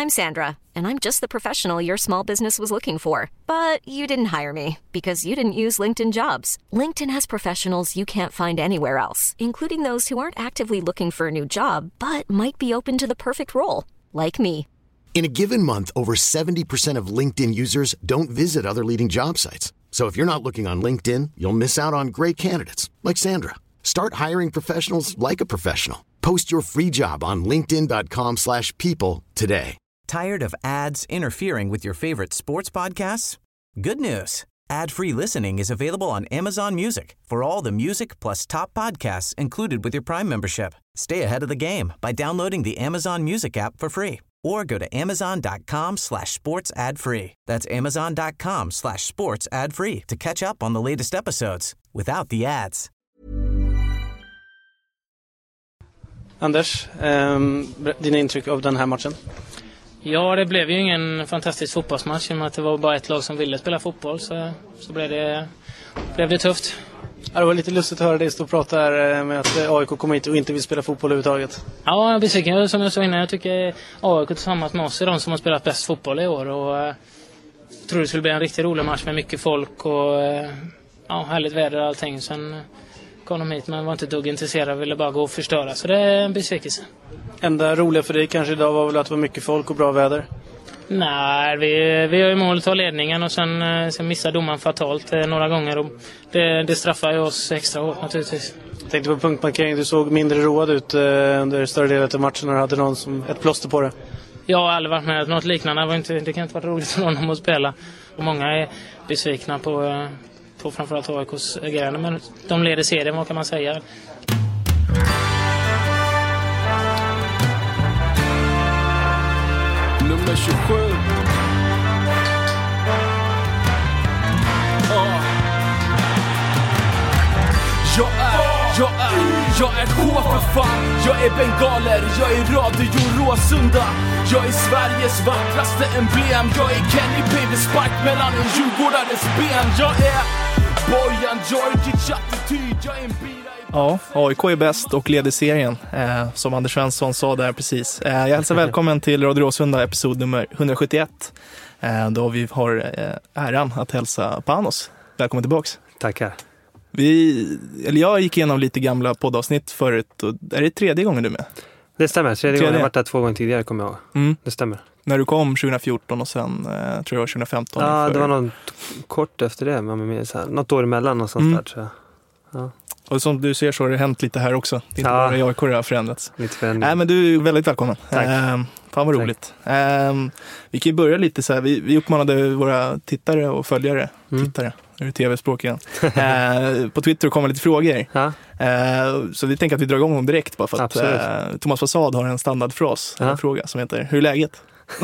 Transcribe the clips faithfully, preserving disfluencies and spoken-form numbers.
I'm Sandra, and I'm just the professional your small business was looking for. But you didn't hire me because you didn't use LinkedIn Jobs. LinkedIn has professionals you can't find anywhere else, including those who aren't actively looking for a new job, but might be open to the perfect role, like me. In a given month, over seventy percent of LinkedIn users don't visit other leading job sites. So if you're not looking on LinkedIn, you'll miss out on great candidates like Sandra. Start hiring professionals like a professional. Post your free job on linkedin dot com slash people today. Tired of ads interfering with your favorite sports podcasts? Good news. Ad-free listening is available on Amazon Music for all the music plus top podcasts included with your Prime membership. Stay ahead of the game by downloading the Amazon Music app for free or go to amazon dot com slash sports ad free. That's amazon dot com slash sports ad free to catch up on the latest episodes without the ads. Anders, eh, dina intryck av den här matchen? Ja, det blev ju ingen fantastisk fotbollsmatch i och med att det var bara ett lag som ville spela fotboll, så, så blev, det, blev det tufft. Ja, det var lite lustigt att höra dig stå och prata här med att A I K kommer hit och inte vill spela fotboll överhuvudtaget. Ja, jag är besviken. Som jag sa innan, jag tycker A I K tillsammans med oss är de som har spelat bäst fotboll i år, och jag tror det skulle bli en riktigt rolig match med mycket folk och ja, härligt väder och allting. Sen kom de hit men var inte dugg intresserade, ville bara gå och förstöra, så det är en besvikelse. Enda roliga för dig kanske idag var väl att det var mycket folk och bra väder? Nej, vi, vi har ju mål att ta ledningen och sen, sen missar domaren fatalt några gånger, och det, det straffar ju oss extra hårt naturligtvis. Jag tänkte på punktmarkering, du såg mindre road ut under större delen av matchen när du hade någon som ett plåster på det. Jag har aldrig varit med att något liknande, var inte, det kan inte vara roligt för någon att spela. Och många är besvikna på, på framförallt A I K:s agerande, men de leder serien, vad kan man säga? Nummer tjugosju. Oh. Jag är, jag är, jag är K för fan. Jag är bengaler, jag är Radio Råsunda. Jag är Sveriges vackraste emblem. Jag är Kenny Baby Spark mellan en djurgårdares ben. Jag är Bojan Djordjic attityd. Jag är en bira. Ja, A I K är bäst och leder serien, eh, som Anders Svensson sa där precis. Eh, jag hälsar välkommen till Radio Råsunda, episod nummer hundrasjuttioett. Eh, då vi har eh, äran att hälsa Panos. Välkommen tillbaks. Tackar. Vi, eller jag gick igenom lite gamla poddavsnitt förut, och är det tredje gången du är med? Det stämmer, tredje, tredje. gången. Jag har varit där två gånger tidigare, kommer jag ihåg. Mm. Det stämmer. När du kom tjugofjorton och sen, eh, tror jag var tjugofemton. Ja, för... det var något kort efter det, men med så här, något år emellan och sånt mm. där, tror jag. Ja. Och som du ser så har det hänt lite här också. Det är inte ja. bara A I K det har förändrats. Lite förändring. Nej, men du är väldigt välkommen. Tack. Eh, fan vad roligt. Eh, vi kan ju börja lite så här. Vi, vi uppmanade våra tittare och följare. Mm. Tittare, nu är det tv-språk igen. eh, på Twitter kommer lite frågor. Ja. Eh, så vi tänker att vi drar igång dem direkt. Bara för att eh, Thomas Fasad har en standardfras. Ja. En fråga som heter, hur är läget?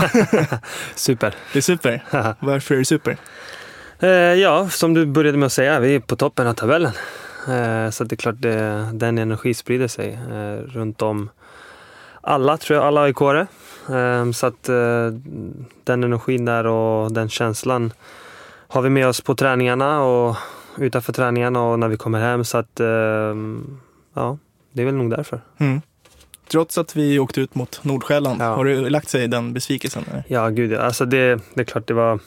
Super. Det är super. Varför är det super? Eh, ja, som du började med att säga, vi är på toppen av tabellen. Så det är klart det, den energi sprider sig eh, runt om alla, tror jag, alla A I K-are. Eh, så att eh, den energin där och den känslan har vi med oss på träningarna och utanför träningarna och när vi kommer hem. Så att eh, ja, det är väl nog därför. Mm. Trots att vi åkte ut mot Nordsjälland, ja. Har du lagt sig i den besvikelsen? Eller? Ja, gud. Alltså det, det är klart det var...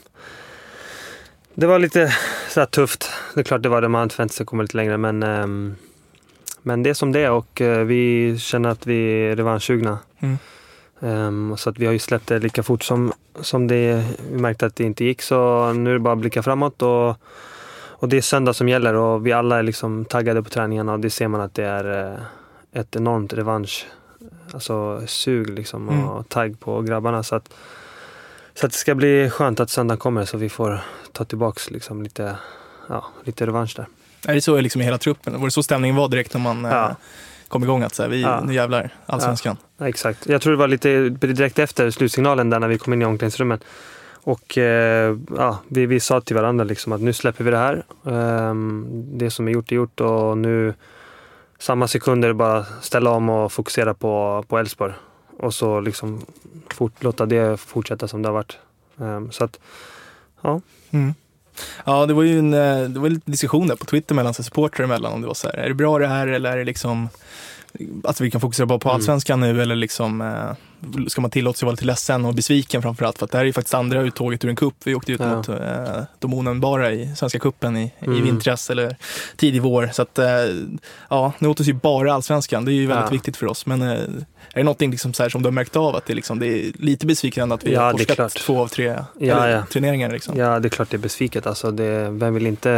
Det var lite så här tufft. Det är klart det var det, man förväntade sig komma lite längre. Men, um, men det är som det är och uh, vi känner att vi är revanschsugna. Mm. Um, så att vi har ju släppt det lika fort som, som det, vi märkte att det inte gick. Så nu är det bara att blicka framåt och, och det är söndag som gäller. Och vi alla är liksom taggade på träningarna och det ser man att det är uh, ett enormt revansch. Alltså sug liksom mm. och tagg på grabbarna. Så att Så att det ska bli skönt att söndag kommer så vi får ta tillbaks liksom lite, ja, lite revansch där. Är det så liksom i hela truppen? Var det så stämningen var direkt när man ja. eh, kom igång att så här, vi, ja. nu jävlar, allsvenskan? Ja. Ja, exakt. Jag tror det var lite direkt efter slutsignalen där när vi kom in i omklädningsrummet. Och eh, ja, vi, vi sa till varandra liksom att nu släpper vi det här. Um, det som är gjort är gjort och nu samma sekunder bara ställa om och fokusera på, på Elfsborg. Och så liksom fort, låta det fortsätta som det har varit. Um, så att, ja. Mm. Ja, det var ju en, det var lite diskussion där på Twitter mellan supportrar emellan om det var så här, är det bra det här eller är det liksom alltså vi kan fokusera bara på allsvenskan mm. nu, eller liksom eh, ska man tillåta sig vara lite ledsen och besviken framförallt, för att det här är ju faktiskt andra uttåget ur en kupp. Vi åkte ut ja. mot eh, de onämnbara i Svenska kuppen i, mm. i vintras eller tidig vår, så att eh, ja, nu återstår ju bara allsvenskan. Det är ju väldigt ja. viktigt för oss, men eh, är det någonting liksom så här som du har märkt av att det, liksom, det är lite besviken att vi ja, har forskat två av tre ja, ja. turneringar liksom? Ja, det är klart det är besviket. Alltså det, vem vill inte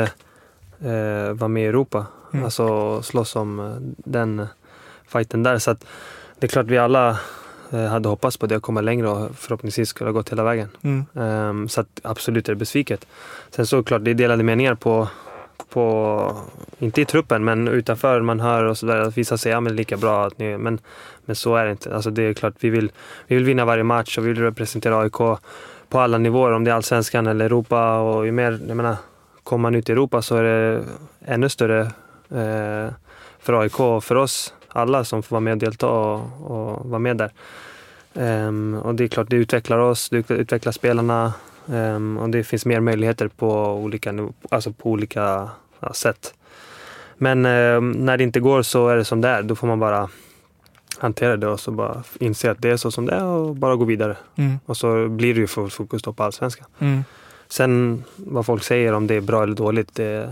eh, vara med i Europa? Mm. Alltså slåss om den fighten där, så att det är klart vi alla eh, hade hoppats på det att komma längre och förhoppningsvis skulle ha gått hela vägen. Mm. Um, så att absolut är det besviket. Sen så klart det är delade meningar på, på inte i truppen men utanför, man hör och sådär att vissa säger ja, men det är lika bra att ni, men, men så är det inte. Alltså det är klart vi vill, vi vill vinna varje match och vi vill representera A I K på alla nivåer, om det är allsvenskan eller Europa, och ju mer, jag menar, kommer man ut i Europa så är det ännu större eh, för A I K och för oss alla som får vara med och delta och, och vara med där. Um, och det är klart, det utvecklar oss, det utvecklar spelarna um, och det finns mer möjligheter på olika, alltså på olika ja, sätt. Men um, när det inte går så är det som det är, då får man bara hantera det och så bara inse att det är så som det är och bara gå vidare. Mm. Och så blir det ju för fokus då på allsvenskan. Mm. Sen vad folk säger om det är bra eller dåligt, det,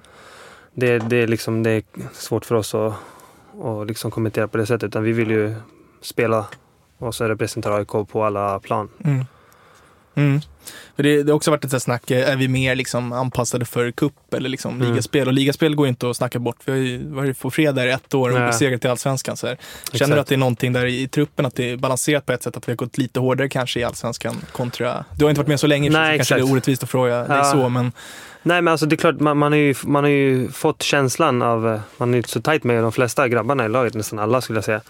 det, det, är, liksom, det är svårt för oss att och liksom kommentera på det sättet, utan vi vill ju spela och så representera A I K på alla plan. Mm. Mm. För det, det har också varit ett snack, är vi mer liksom anpassade för kupp eller liksom mm. ligaspel, och ligaspel går inte att snacka bort. Vi har ju varit på fredag i ett år och ja. segrat till allsvenskan. Så här. Känner Exakt. du att det är någonting där i truppen, att det är balanserat på ett sätt, att vi har gått lite hårdare kanske i allsvenskan kontra, du har inte varit med så länge, Nej, så kanske det är orättvist att fråga ja. dig så, men Nej, men alltså det är klart, man, man, har ju, man har ju fått känslan av, man är ju så tajt med de flesta grabbarna i laget, nästan alla skulle jag säga.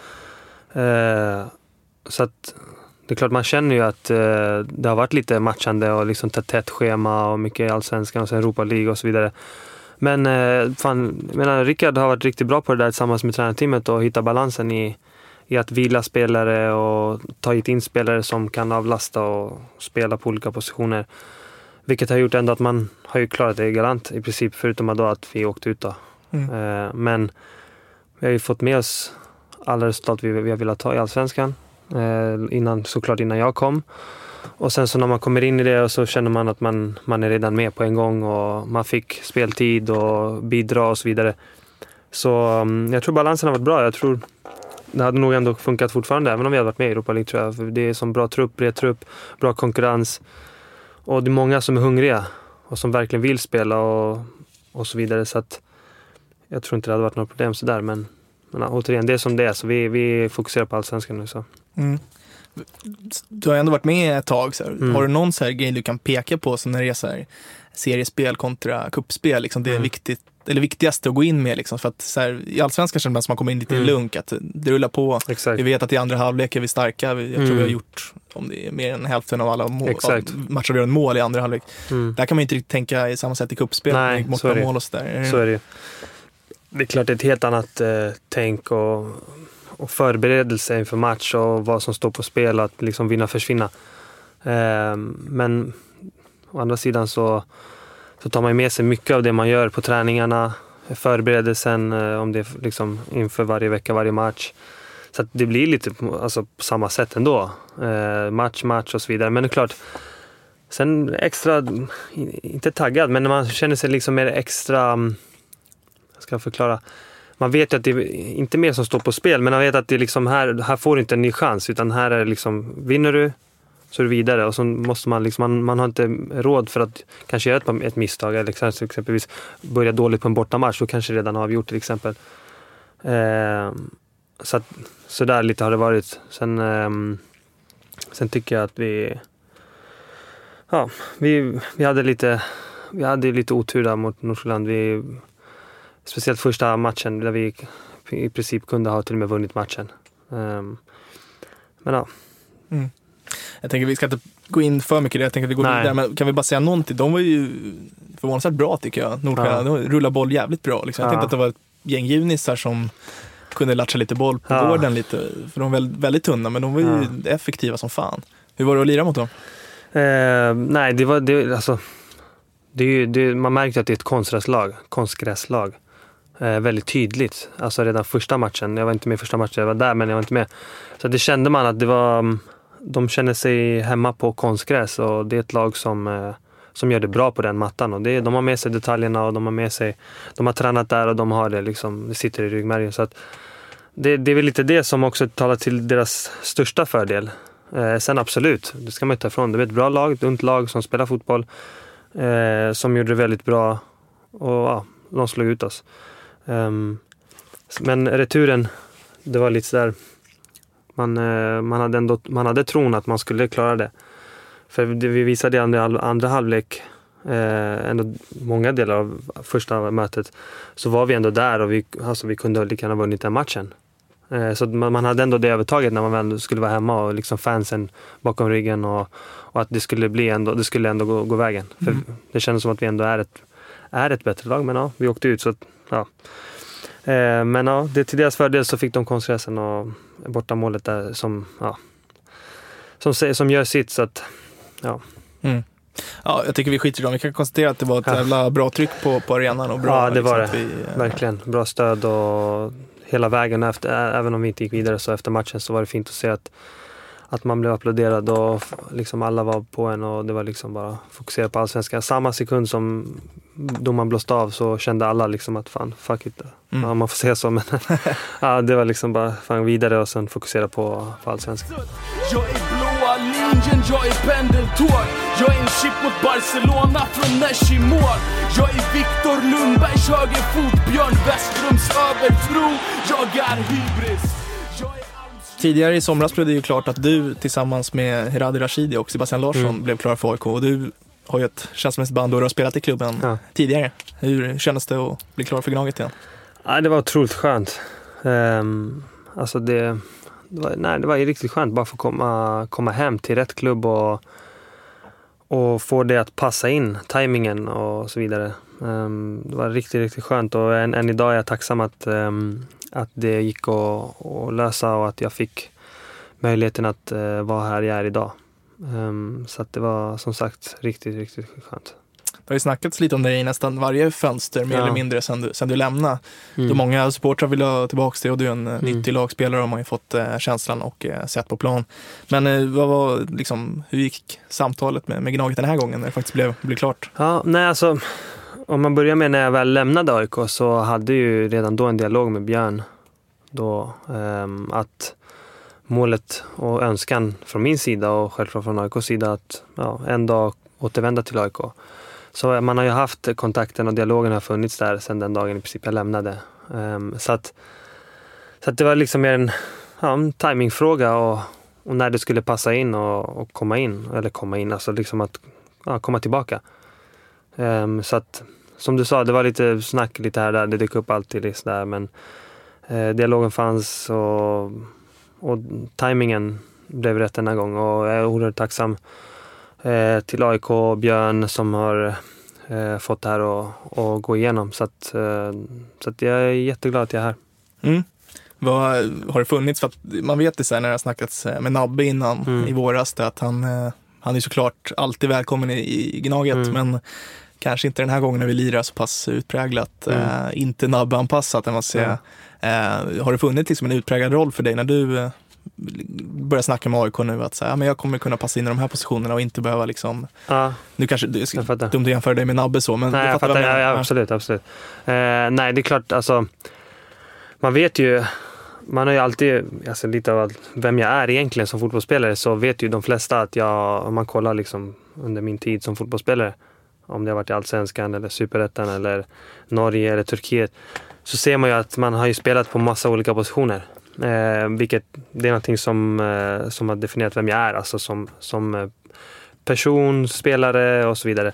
Eh, så att det är klart man känner ju att eh, det har varit lite matchande och liksom tätt schema och mycket allsvenskan och sen Europa League och så vidare. Men eh, fan, jag menar, Rickard har varit riktigt bra på det där tillsammans med tränarteamet och hitta balansen i, i att vila spelare och ta hit in spelare som kan avlasta och spela på olika positioner. Vilket har gjort ändå att man har ju klarat det galant i princip, förutom då att vi åkte ut då. Mm. Eh, men vi har ju fått med oss alla resultat vi, vi har velat ta i allsvenskan. Eh, innan, såklart innan jag kom. Och sen så när man kommer in i det och så känner man att man, man är redan med på en gång och man fick speltid och bidra och så vidare. Så um, jag tror balansen har varit bra. Jag tror det hade nog ändå funkat fortfarande även om vi hade varit med i Europa League, tror jag. För det är som bra trupp, bred trupp, bra konkurrens. Och det är många som är hungriga och som verkligen vill spela och, och så vidare. Så att jag tror inte det hade varit något problem sådär. Men, men återigen, det är som det är. Så vi, vi fokuserar på allsvenskan nu. Så. Mm. Du har ändå varit med ett tag. Så mm. Har du någon så här grej du kan peka på som när det är så här seriespel kontra kuppspel? Liksom, det är mm. viktigt, eller viktigaste att gå in med. Liksom, för att så här, i allsvenskan känner man att man kommer in lite mm. i lunk. Att det rullar på. Exakt. Vi vet att i andra halvlek är vi starka. Jag tror mm. vi har gjort, om det är mer än hälften av alla mål, av matcher vi har en mål i andra halvlek. Mm. Där kan man inte riktigt tänka i samma sätt i kuppspel. Nej, mot så är det. Mål och så där. Så är det. Det är klart det är ett helt annat eh, tänk och, och förberedelse inför match och vad som står på spel, att liksom vinna och försvinna. Eh, men å andra sidan så, så tar man med sig mycket av det man gör på träningarna, förberedelsen, eh, om det är liksom inför varje vecka, varje match. Så att det blir lite alltså, på samma sätt ändå. Eh, match, match och så vidare. Men det är klart, sen extra, inte taggad, men man känner sig liksom mer extra, jag ska förklara, man vet ju att det är inte mer som står på spel, men man vet att det är liksom här, här får du inte en ny chans, utan här är det liksom, vinner du så är du vidare, och så måste man liksom, man, man har inte råd för att kanske göra ett, ett misstag, eller exempelvis börja dåligt på en bortamatch, då kanske redan har avgjort till exempel. Eh, så att, så där lite har det varit. Sen, eh, sen tycker jag att vi ja, vi, vi hade lite vi hade lite otur där mot Nordsjälland. Vi speciellt första matchen där vi i princip kunde ha till och med vunnit matchen. Um, men ja. Mm. Jag tänker vi ska inte gå in för mycket i det. Jag tänker att vi går vidare. Men kan vi bara säga någonting? De var ju förvånansvärt bra tycker jag. Nordsjälland, ja. De rullar boll jävligt bra. Liksom. Jag ja. tänkte att det var ett gäng junisar som kunde latcha lite boll på ja. gården lite. För de var väldigt, väldigt tunna, men de var ju ja. effektiva som fan. Hur var det att lira mot dem? Uh, nej, det var det, alltså, det, det, man märkte att det är ett konstgräslag. konstgräslag. eh, väldigt tydligt. Alltså redan första matchen. Jag var inte med första matchen, jag var där men jag var inte med. Så det kände man att det var, de känner sig hemma på konstgräs och det är ett lag som, eh, som gör det bra på den mattan. Och det, de har med sig detaljerna och de har med sig, de har tränat där och de har det liksom, det sitter i ryggmärgen. Så att det, det är väl lite det som också talar till deras största fördel. Eh, sen absolut, det ska man inte ta ifrån. Det är ett bra lag, ett ungt lag som spelar fotboll. Eh, som gjorde det väldigt bra. Och ja, de slog ut oss. Um, men returen, det var lite sådär. Man, eh, man, hade ändå, man hade tron att man skulle klara det. För det vi visade i andra, andra halvlek. Eh, ändå många delar av första mötet. Så var vi ändå där och vi, alltså, vi kunde lika gärna vunnit den matchen. Så man hade ändå det övertaget när man väl skulle vara hemma och liksom fansen bakom ryggen och, och att det skulle bli ändå, det skulle ändå gå, gå vägen. För mm. det kändes som att vi ändå är ett, är ett bättre lag, men ja, vi åkte ut så ja. Eh, men ja, det, till deras fördel så fick de konstgräsen och borta målet där som ja, som, som gör sitt så att ja. Mm. Ja, jag tycker vi skiter i dem. Vi kan konstatera att det var ett jävla ja. bra tryck på, på arenan och bra. Ja, det var liksom, det. Vi, verkligen. Bra stöd och hela vägen efter, även om vi inte gick vidare så efter matchen så var det fint att se att, att man blev applåderad och liksom alla var på en och det var liksom bara fokusera på allsvenskan. Samma sekund som domaren blåste av så kände alla liksom att fan, fuck it. Mm. Ja, man får säga så men ja, det var liksom bara fan vidare och sen fokusera på, på allsvenskan. Jag är blåa linjen, jag är pendeltåg. Jag är en chip mot Barcelona från Nesh i mål. Jag är Viktor Lundbergs högerfot, Björn Westrums övertro. Jag är hybris. Jag är Tidigare i somras blev det ju klart att du tillsammans med Heradi Rashidi och Sebastian Larsson mm. blev klar för A I K. Och du har ju ett känslomässigt band och du har spelat i klubben ja. tidigare. Hur kändes det att bli klar för Gnaget igen? Ja, det var otroligt skönt. Um, alltså det, det, var, nej, det var riktigt skönt bara för att komma, komma hem till rätt klubb och, och få det att passa in, tajmingen och så vidare. Um, det var riktigt, riktigt skönt och än, än idag är jag tacksam att, um, att det gick att, att lösa och att jag fick möjligheten att uh, vara här jag är idag. Um, så att det var som sagt riktigt, riktigt skönt. Det har ju snackats lite om dig i nästan varje fönster mer ja. eller mindre sen du, sen du lämnade. Mm. Då många supportrar vill ha tillbaka dig och du är en mm. nyttig lagspelare och man har ju fått eh, känslan och eh, sett på plan. Men eh, vad var, liksom, hur gick samtalet med, med Gnaget den här gången när det faktiskt blev, blev klart? Ja, nej alltså om man börjar med när jag väl lämnade A I K så hade ju redan då en dialog med Björn då eh, att målet och önskan från min sida och självklart från A I K:s sida att ja, en dag återvända till A I K. Så man har ju haft kontakten och dialogen har funnits där sedan den dagen i princip jag lämnade. Um, så att, så att det var liksom mer en, ja, en timingfråga och, och när det skulle passa in och, och komma in. Eller komma in, alltså liksom att ja, komma tillbaka. Um, så att, som du sa, det var lite snack lite här där, det dök upp alltid liksom där, men eh, dialogen fanns och, och timingen blev rätt den här gången och jag är oerhört tacksam Eh, till A I K och Björn som har eh, fått det här att gå igenom. Så, att, eh, så att jag är jätteglad att jag är här. Mm. Vad har det funnits? För att man vet det så här när det har snackats med Nabbe innan mm. i våras det, att han, eh, han är såklart alltid välkommen i, i Gnaget mm. men kanske inte den här gången när vi lirar så pass utpräglat. Mm. Eh, inte Nabbe-anpassat. Man säga. Mm. Eh, har det funnits liksom en utpräglad roll för dig när du eh, börja snacka med A I K nu att så här, ja, men jag kommer kunna passa in i de här positionerna och inte behöva liksom ja, nu kanske du ska dumt att jämföra dig med Nabbe så men nej, jag fattar, jag, ja, absolut, absolut. Eh, nej, det är klart alltså man vet ju man har ju alltid alltså, lite av vem jag är egentligen som fotbollsspelare så vet ju de flesta att jag om man kollar liksom under min tid som fotbollsspelare om det har varit i Allsvenskan eller Superettan eller Norge eller Turkiet så ser man ju att man har ju spelat på massa olika positioner. Eh, vilket det är någonting som, eh, som har definierat vem jag är alltså som, som person, spelare och så vidare.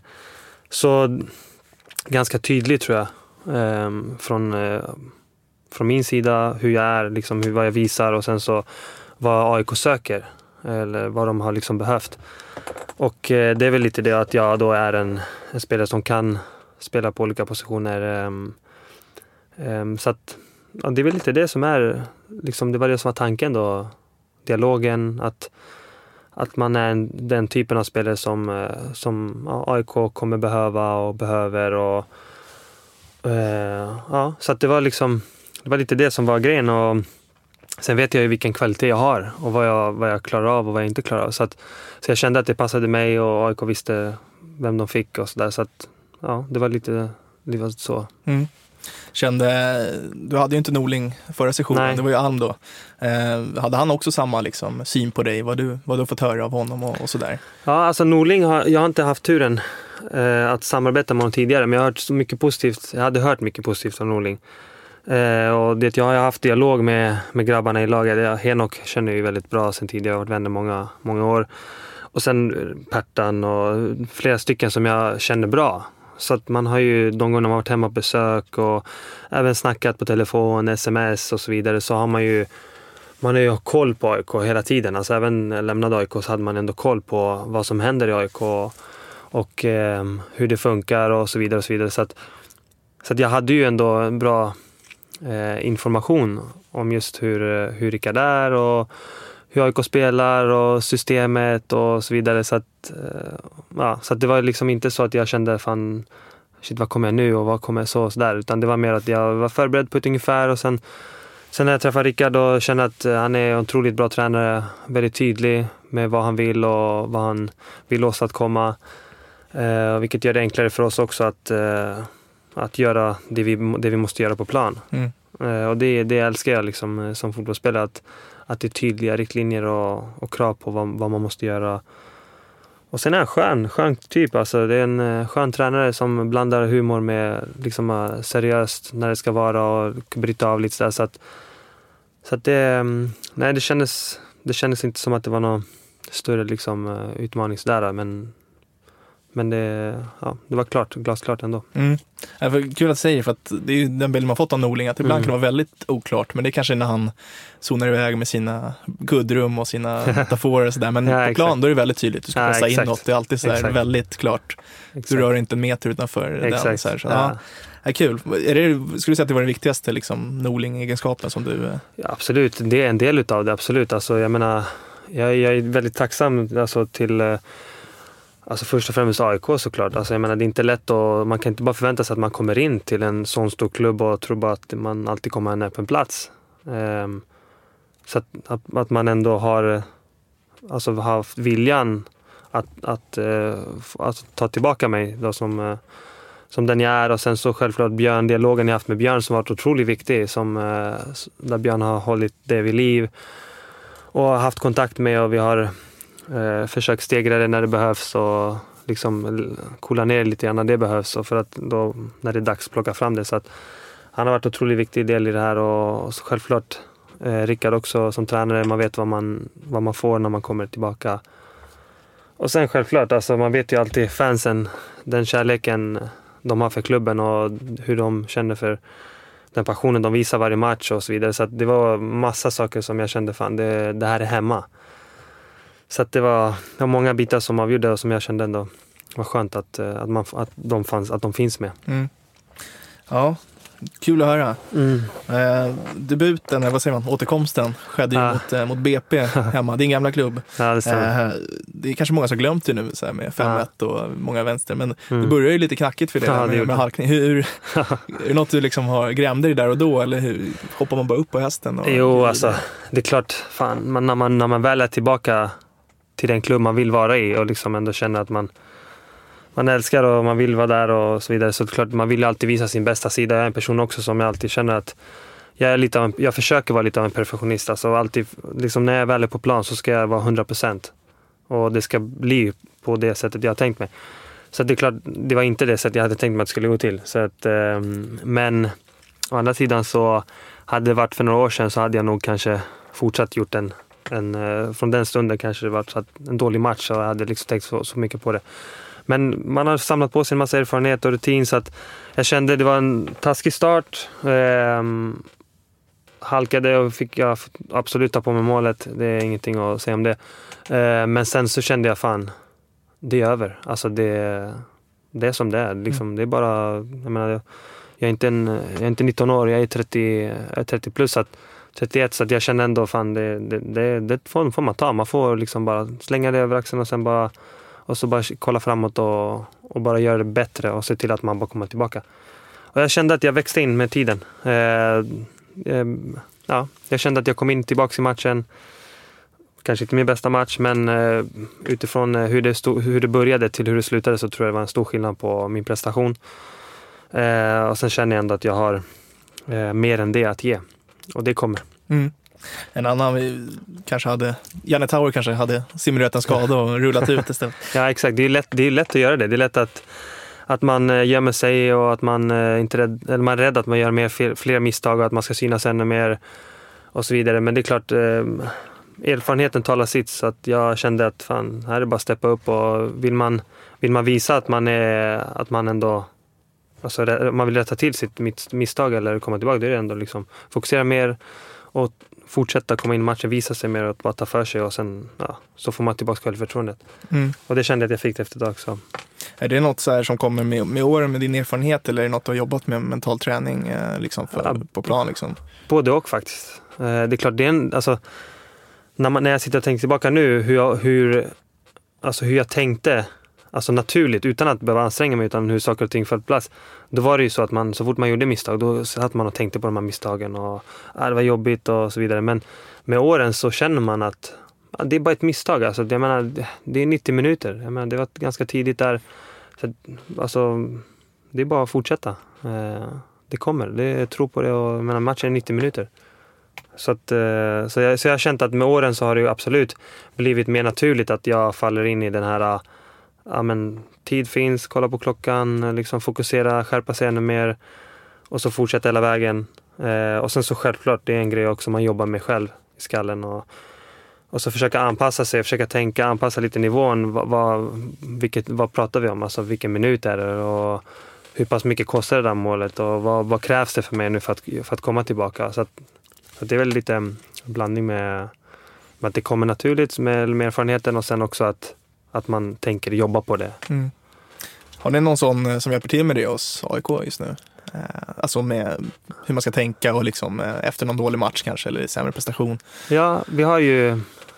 Så ganska tydligt tror jag eh, från, eh, från min sida hur jag är, liksom, hur, vad jag visar och sen så vad A I K söker eller vad de har liksom behövt. Och eh, det är väl lite det att jag då är en, en spelare som kan spela på olika positioner eh, eh, så att ja, det är väl lite det som är liksom, det var det som var tanken då dialogen, att, att man är en, den typen av spelare som, som ja, A I K kommer behöva och behöver och Uh, ja, så att det var liksom det var lite det som var grejen, och sen vet jag ju vilken kvalitet jag har och vad jag, vad jag klarar av och vad jag inte klarar av. Så, att, så jag kände att det passade mig, och A I K visste vem de fick och sådär. Så att ja, det var lite, lite så. Mm. Kände, du hade ju inte Norling förra sessionen, Nej. Det var ju Alm då. Eh, hade han också samma liksom, syn på dig? Vad du, vad du har fått höra av honom och, och sådär? Ja, alltså Norling har, jag har inte haft turen eh, att samarbeta med honom tidigare, men jag har hört så mycket positivt. Jag hade hört mycket positivt om Norling. Eh, och det jag har haft dialog med, med grabbarna i laget. Jag, Henok känner ju väldigt bra sen tidigare, jag har varit vänner många, många år. Och sen Pertan och flera stycken som jag känner bra. Så att man har ju de gånger man har varit hemma på besök och även snackat på telefon, sms och så vidare, så har man ju man har ju koll på A I K hela tiden. Alltså även lämnade A I K så hade man ändå koll på vad som händer i A I K och eh, hur det funkar och så vidare och så vidare. Så att, så att jag hade ju ändå en bra eh, information om just hur, hur Rickard är och hur A I K spelar och systemet och så vidare. Så att, ja, så att det var liksom inte så att jag kände fan, shit, vad kommer jag nu och vad kommer jag så och så där. Utan det var mer att jag var förberedd på ett ungefär, och sen, sen när jag träffade Rickard och kände att han är en otroligt bra tränare, väldigt tydlig med vad han vill och vad han vill åstadkomma. Eh, vilket gör det enklare för oss också att, eh, att göra det vi, det vi måste göra på plan. Mm. Eh, och det, det älskar jag liksom, som fotbollsspelare, att att det är tydliga riktlinjer och, och krav på vad, vad man måste göra. Och sen är han skön, skön typ. Alltså, det är en skön tränare som blandar humor med liksom, seriöst när det ska vara och bryta av lite sådär. Så att, så att det, nej, det kändes, det kändes inte som att det var någon större liksom, utmaning sådär, men Men det, ja, det var klart, glasklart ändå. Mm. Det var kul att säga, för att det är ju den bild man fått av Norling, att ibland mm. kan det vara väldigt oklart, men det är kanske när han zonar iväg med sina guldrum och sina metaforer och sådär, men ja, på plan exakt. Då är det väldigt tydligt, du ska ja, pressa in något, det är alltid så här väldigt klart. Exakt. Du rör inte en meter utanför exakt. Den. Så här, så, ja. Ja. Ja, kul. Är det, skulle du säga att det var den viktigaste liksom, Norling-egenskapen som du... Ja, absolut, det är en del utav det, absolut. Alltså, jag menar, jag, jag är väldigt tacksam alltså, till... Alltså först och främst A I K såklart. Alltså jag menar, det är inte lätt, och man kan inte bara förvänta sig att man kommer in till en sån stor klubb och tro bara att man alltid kommer en öppen plats. Um, så att, att, att man ändå har alltså haft viljan att, att, uh, att ta tillbaka mig då som, uh, som den jag är. Och sen så självklart Björn, dialogen jag haft med Björn som varit otroligt viktig, som, uh, där Björn har hållit det vid liv och haft kontakt med, och vi har Eh, försök stegra det när det behövs och liksom kolla ner lite grann när det behövs, och för att då när det är dags plocka fram det. Så att han har varit en otroligt viktig del i det här, och, och så självklart eh, Rickard också som tränare, man vet vad man, vad man får när man kommer tillbaka. Och sen självklart, alltså man vet ju alltid fansen, den kärleken de har för klubben och hur de känner för den passionen de visar varje match och så vidare. Så att det var massa saker som jag kände, fan det, det här är hemma. Så att det var, det var många bitar som avgjorde och som jag kände ändå var skönt att, att, man, att, de, fanns, att de finns med. Mm. Ja, kul att höra. Mm. Eh, debuten, eller vad säger man, återkomsten skedde ju ja. mot, eh, mot B P hemma, din gamla klubb. Ja, det, eh, det är kanske många som glömt det nu så här, med fem ett ja. och många vänster, men mm. det börjar ju lite knackigt för det, ja, med, det med halkning. Hur, är det något du liksom har grämde dig där och då, eller hur, hoppar man bara upp på hästen? Och, jo, alltså, det är klart, fan, man, när, man, när man väl är tillbaka till den klubb man vill vara i och liksom ändå känner att man man älskar och man vill vara där och så vidare, så det är klart man vill alltid visa sin bästa sida. Jag är en person också som jag alltid känner att jag är lite av en, jag försöker vara lite av en perfektionist, alltså alltid liksom när jag väl är på plan så ska jag vara hundra procent, och det ska bli på det sättet jag har tänkt mig. Så det är klart, det var inte det sättet jag hade tänkt mig att det skulle gå till. Så att, eh, men å andra sidan så hade det varit för några år sedan så hade jag nog kanske fortsatt gjort en En, från den stunden kanske det var en dålig match, och jag hade liksom tänkt så, så mycket på det. Men man har samlat på sig en massa erfarenhet och rutin, så att jag kände det var en taskig start. Eh, halkade och fick jag absolut ta på mig målet. Det är ingenting att säga om det. Eh, men sen så kände jag fan, det är över. Alltså det, det är som det är. Liksom, mm. Det är bara, jag menar, jag är inte, en, jag är inte nitton år, jag är trettio, jag är trettio plus, så att trettioett, så att jag känner ändå fan det, det, det, det får, får man ta. Man får liksom bara slänga det över axeln och sen bara och så bara kolla framåt och, och bara göra det bättre och se till att man bara kommer tillbaka. och jag kände att jag växte in med tiden. Eh, eh, ja, jag kände att jag kom in tillbaka i matchen. Kanske inte min bästa match, men eh, utifrån hur det, stod, hur det började till hur det slutade så tror jag det var en stor skillnad på min prestation. Eh, och sen känner jag ändå att jag har eh, mer än det att ge. Och det kommer. Mm. En annan vi kanske hade, Janne Tauer kanske hade simulerat en skada och rullat ut istället. Ja, exakt. Det är lätt, det är lätt att göra det. Det är lätt att, att man gömmer sig och att man inte rädd, eller man är rädd att man gör mer, fler, fler misstag och att man ska synas ännu mer och så vidare. Men det är klart, eh, erfarenheten talar sitt, så att jag kände att fan, här är det bara att steppa upp, och vill man, vill man visa att man är, att man ändå, alltså man vill rätta till sitt misstag eller komma tillbaka, det är ändå liksom fokusera mer och fortsätta komma in i matchen, visa sig mer och bara ta för sig, och sen ja, så får man tillbaka självförtroendet. Mm. Och det kände jag att jag fick det efter ett tag. Så. Är det något så här som kommer med, med åren, med din erfarenhet, eller är det något du har jobbat med mental träning eh, liksom för, ja, på plan? Liksom? Både och faktiskt. Eh, det är klart, det är en, alltså, när, man, när jag sitter och tänker tillbaka nu hur jag, hur, alltså hur jag tänkte, alltså naturligt, utan att behöva anstränga mig, utan hur saker och ting föll på plats. Då var det ju så att man, så fort man gjorde misstag, då satt man och tänkte på de här misstagen och ah, det var jobbigt och så vidare. Men med åren så känner man att ah, det är bara ett misstag. Alltså, jag menar, det är nittio minuter. Jag menar, det var ganska tidigt där. Så, alltså, det är bara att fortsätta. Eh, det kommer. Det, jag tror på det. Och, jag menar, matchen är nittio minuter. Så, att, eh, så, jag, så jag har känt att med åren så har det ju absolut blivit mer naturligt att jag faller in i den här... Ja, men tid finns, kolla på klockan, liksom fokusera, skärpa sig ännu mer och så fortsätta hela vägen. Eh, och sen så självklart, det är en grej också man jobbar med själv i skallen, och, och så försöka anpassa sig, försöka tänka, anpassa lite nivån, vad, vad, vilket, vad pratar vi om, alltså vilken minut är det och hur pass mycket kostar det där målet och vad, vad krävs det för mig nu för att, för att komma tillbaka. Så, att, så att det är väl lite en blandning med, med att det kommer naturligt med, med erfarenheten, och sen också att att man tänker jobba på det. Mm. Har ni någon sån som hjälper till med det hos A I K just nu? Eh, alltså med hur man ska tänka och liksom eh, efter någon dålig match kanske, eller sämre prestation? Ja, vi har ju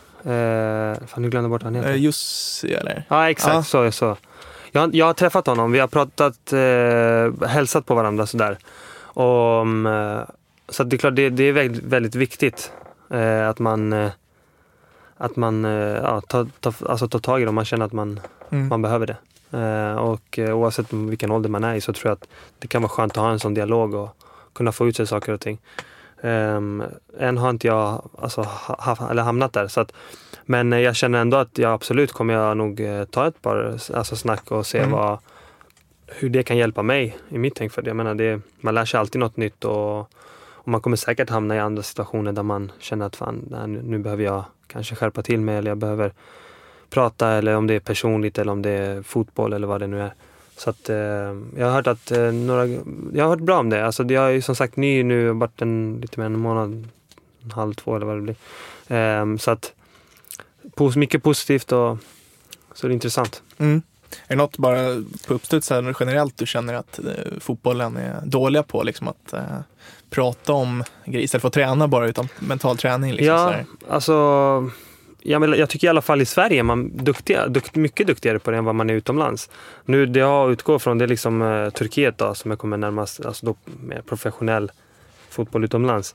eh, fan, nu glömde bort vad han heter. Eh, Jussi, eller? Ja, exakt. Ja. Så, så. Jag, jag har träffat honom. Vi har pratat, eh, hälsat på varandra sådär. Och, eh, så det är klart, det, det är väldigt, väldigt viktigt eh, att man eh, att man ja, tar, tar, alltså tar tag i det om man känner att man, mm. man behöver det. Eh, och eh, oavsett vilken ålder man är i så tror jag att det kan vara skönt att ha en sån dialog och kunna få ut sig saker och ting. Eh, än har inte jag alltså, ha, eller hamnat där. Så att, men jag känner ändå att jag absolut kommer jag nog eh, ta ett par alltså, snack och se mm. vad, hur det kan hjälpa mig i mitt tänk. För det. Jag menar, det, man lär sig alltid något nytt, och, och man kommer säkert hamna i andra situationer där man känner att fan, nej, nu, nu behöver jag kanske skärpa till mig, eller jag behöver prata, eller om det är personligt eller om det är fotboll eller vad det nu är. Så att eh, jag har hört att eh, några, jag har hört bra om det. Alltså jag är ju som sagt ny nu, varit en lite mer än en månad, en halv, två eller vad det blir. Eh, så att mycket positivt, och så är det intressant. Mm. Är det något bara på uppstuds här generellt du känner att eh, fotbollen är dåliga på, liksom att eh, prata om grejer istället för att träna bara, utan mental träning liksom? Ja, alltså jag, menar, jag tycker i alla fall i Sverige är man duktiga, dukt, mycket duktigare på det än vad man är utomlands. Nu det jag utgår från det är liksom eh, Turkiet då, som jag kommer närmast, alltså då med professionell fotboll utomlands.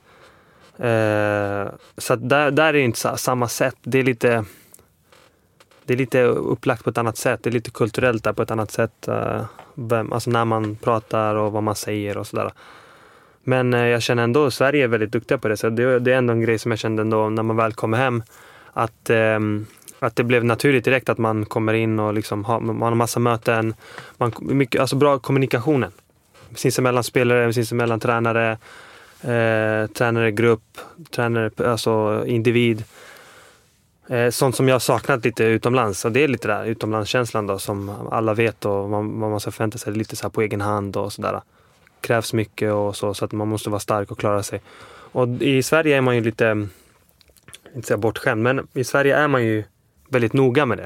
Eh, så att där, där är det inte samma sätt. Det är lite det är lite upplagt på ett annat sätt. Det är lite kulturellt där på ett annat sätt. Eh, vem, alltså när man pratar och vad man säger och sådär. Men eh, jag känner ändå att Sverige är väldigt duktiga på det. Så det, det är ändå en grej som jag kände ändå när man väl kommer hem. Att, eh, att det blev naturligt direkt att man kommer in och liksom har, man har en massa möten. Man, mycket, alltså bra kommunikationen. Sinsemellan spelare, sinsemellan tränare. Eh, tränare, grupp, tränare, alltså individ. Eh, sånt som jag har saknat lite utomlands. Och det är lite där utomlandskänslan då, som alla vet och vad, vad man ska förvänta sig lite så här på egen hand och sådär. Krävs mycket och så, så att man måste vara stark och klara sig. Och i Sverige är man ju lite, inte säga bortskämd, men i Sverige är man ju väldigt noga med det.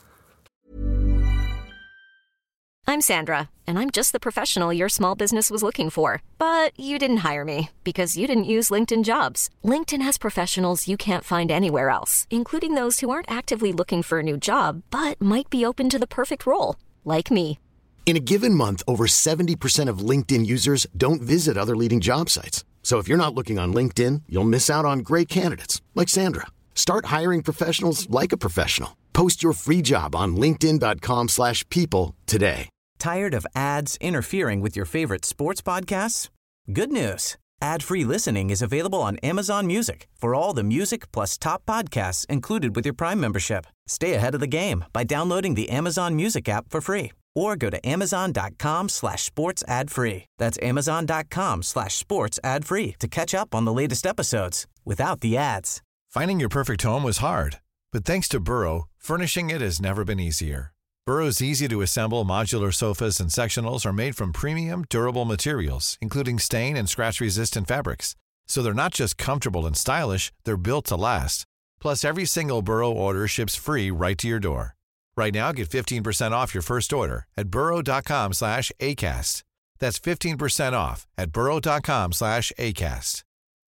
I'm Sandra, and I'm just the professional your small business was looking for. But you didn't hire me because you didn't use LinkedIn Jobs. LinkedIn has professionals you can't find anywhere else, including those who aren't actively looking for a new job, but might be open to the perfect role, like me. In a given month, over seventy percent of LinkedIn users don't visit other leading job sites. So if you're not looking on LinkedIn, you'll miss out on great candidates like Sandra. Start hiring professionals like a professional. Post your free job on linkedin dot com slash people today. Tired of ads interfering with your favorite sports podcasts? Good news. Ad-free listening is available on Amazon Music for all the music plus top podcasts included with your Prime membership. Stay ahead of the game by downloading the Amazon Music app for free or go to amazon dot com slash sports ad free. That's amazon dot com slash sports ad free to catch up on the latest episodes without the ads. Finding your perfect home was hard, but thanks to Burrow, furnishing it has never been easier. Burrow's easy-to-assemble modular sofas and sectionals are made from premium, durable materials, including stain and scratch-resistant fabrics. So they're not just comfortable and stylish, they're built to last. Plus, every single Burrow order ships free right to your door. Right now, get fifteen percent off your first order at burrow dot com slash acast. That's fifteen percent off at burrow dot com slash acast.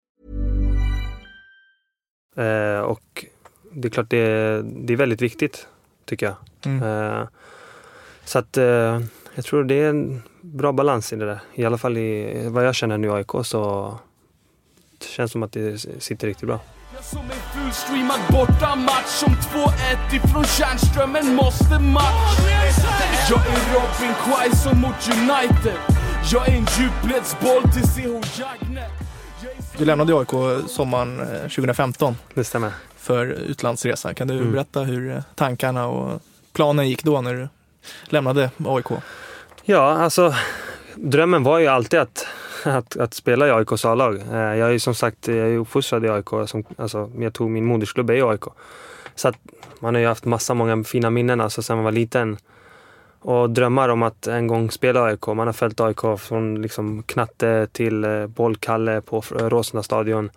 Eh, och det är klart det, det är väldigt viktigt, tycker jag. Mm. Eh, så att eh, jag tror det är en bra balans i det där. I alla fall i vad jag känner nu i A I K, så det känns som att det sitter riktigt bra. Jag som en fullstreamad borta match som två ett ifrån Tjärnströmen måste match. Jag är Robin Quaison mot United. Jag är en djupledsboll till C H Jagnet. Du lämnade A I K sommaren tjugo femton. Det stämmer. För utlandsresa. Kan du mm. berätta hur tankarna och planen gick då när du lämnade A I K? Ja, alltså drömmen var ju alltid att, att, att spela i A I K:s A-lag. Jag är ju som sagt jag är uppfostrad i A I K. Som, alltså, jag tog min modersklubb i A I K. Så att man har ju haft massa många fina minnen alltså, sedan man var liten. Och drömmar om att en gång spela A I K. Man har följt A I K från liksom knatte till eh, bollkalle på Råsunda stadion.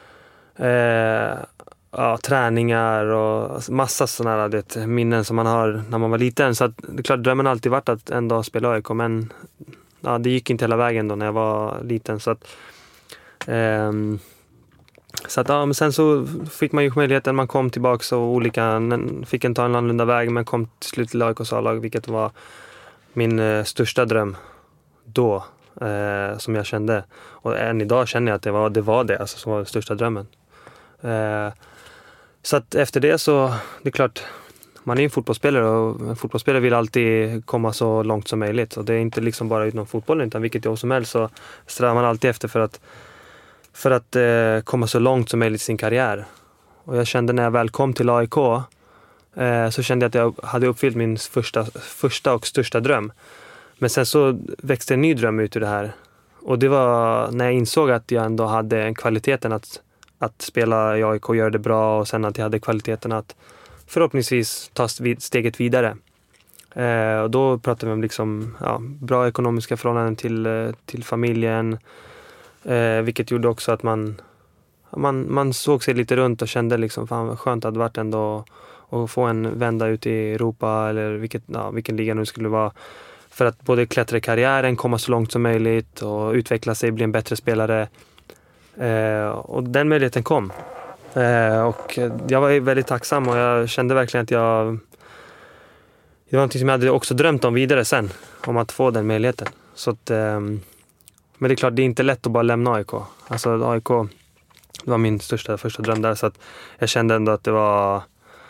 Eh, ja, träningar och massa sådana där minnen som man har när man var liten. Så att, det är klart, drömmen har alltid varit att en dag spela A I K. Men ja, det gick inte hela vägen då när jag var liten. Så att, eh, så att ja, men sen så fick man ju möjligheten, man kom tillbaka och olika, fick en ta en annorlunda väg, men kom till slut till A I K:s A-lag, vilket var min eh, största dröm då, eh, som jag kände. Och än idag känner jag att det var det, var det alltså, som var den största drömmen. Eh, så att efter det så, det är klart, man är en fotbollsspelare och en fotbollsspelare vill alltid komma så långt som möjligt. Och det är inte liksom bara utom fotbollen, utan vilket jobb som helst så strävar man alltid efter för att för att eh, komma så långt som möjligt i sin karriär. Och jag kände när jag väl kom till A I K eh, så kände jag att jag hade uppfyllt min första, första och största dröm. Men sen så växte en ny dröm ut ur det här. Och det var när jag insåg att jag ändå hade en kvaliteten att, att spela i A I K och göra det bra, och sen att jag hade kvaliteten att förhoppningsvis ta steget vidare. Eh, och då pratade vi om liksom, ja, bra ekonomiska förhållanden till, till familjen. Eh, vilket gjorde också att man, man man såg sig lite runt och kände liksom, fan vad skönt det hade varit ändå att få en vända ut i Europa eller vilket, ja, vilken liga nu skulle vara, för att både klättra i karriären, komma så långt som möjligt och utveckla sig, bli en bättre spelare. Eh, och den möjligheten kom. Eh, och jag var väldigt tacksam och jag kände verkligen att jag det var någonting som jag hade också drömt om vidare sen, om att få den möjligheten. Så att eh, men det är klart, det är inte lätt att bara lämna A I K. Alltså A I K, det var min största första dröm där, så att jag kände ändå att det var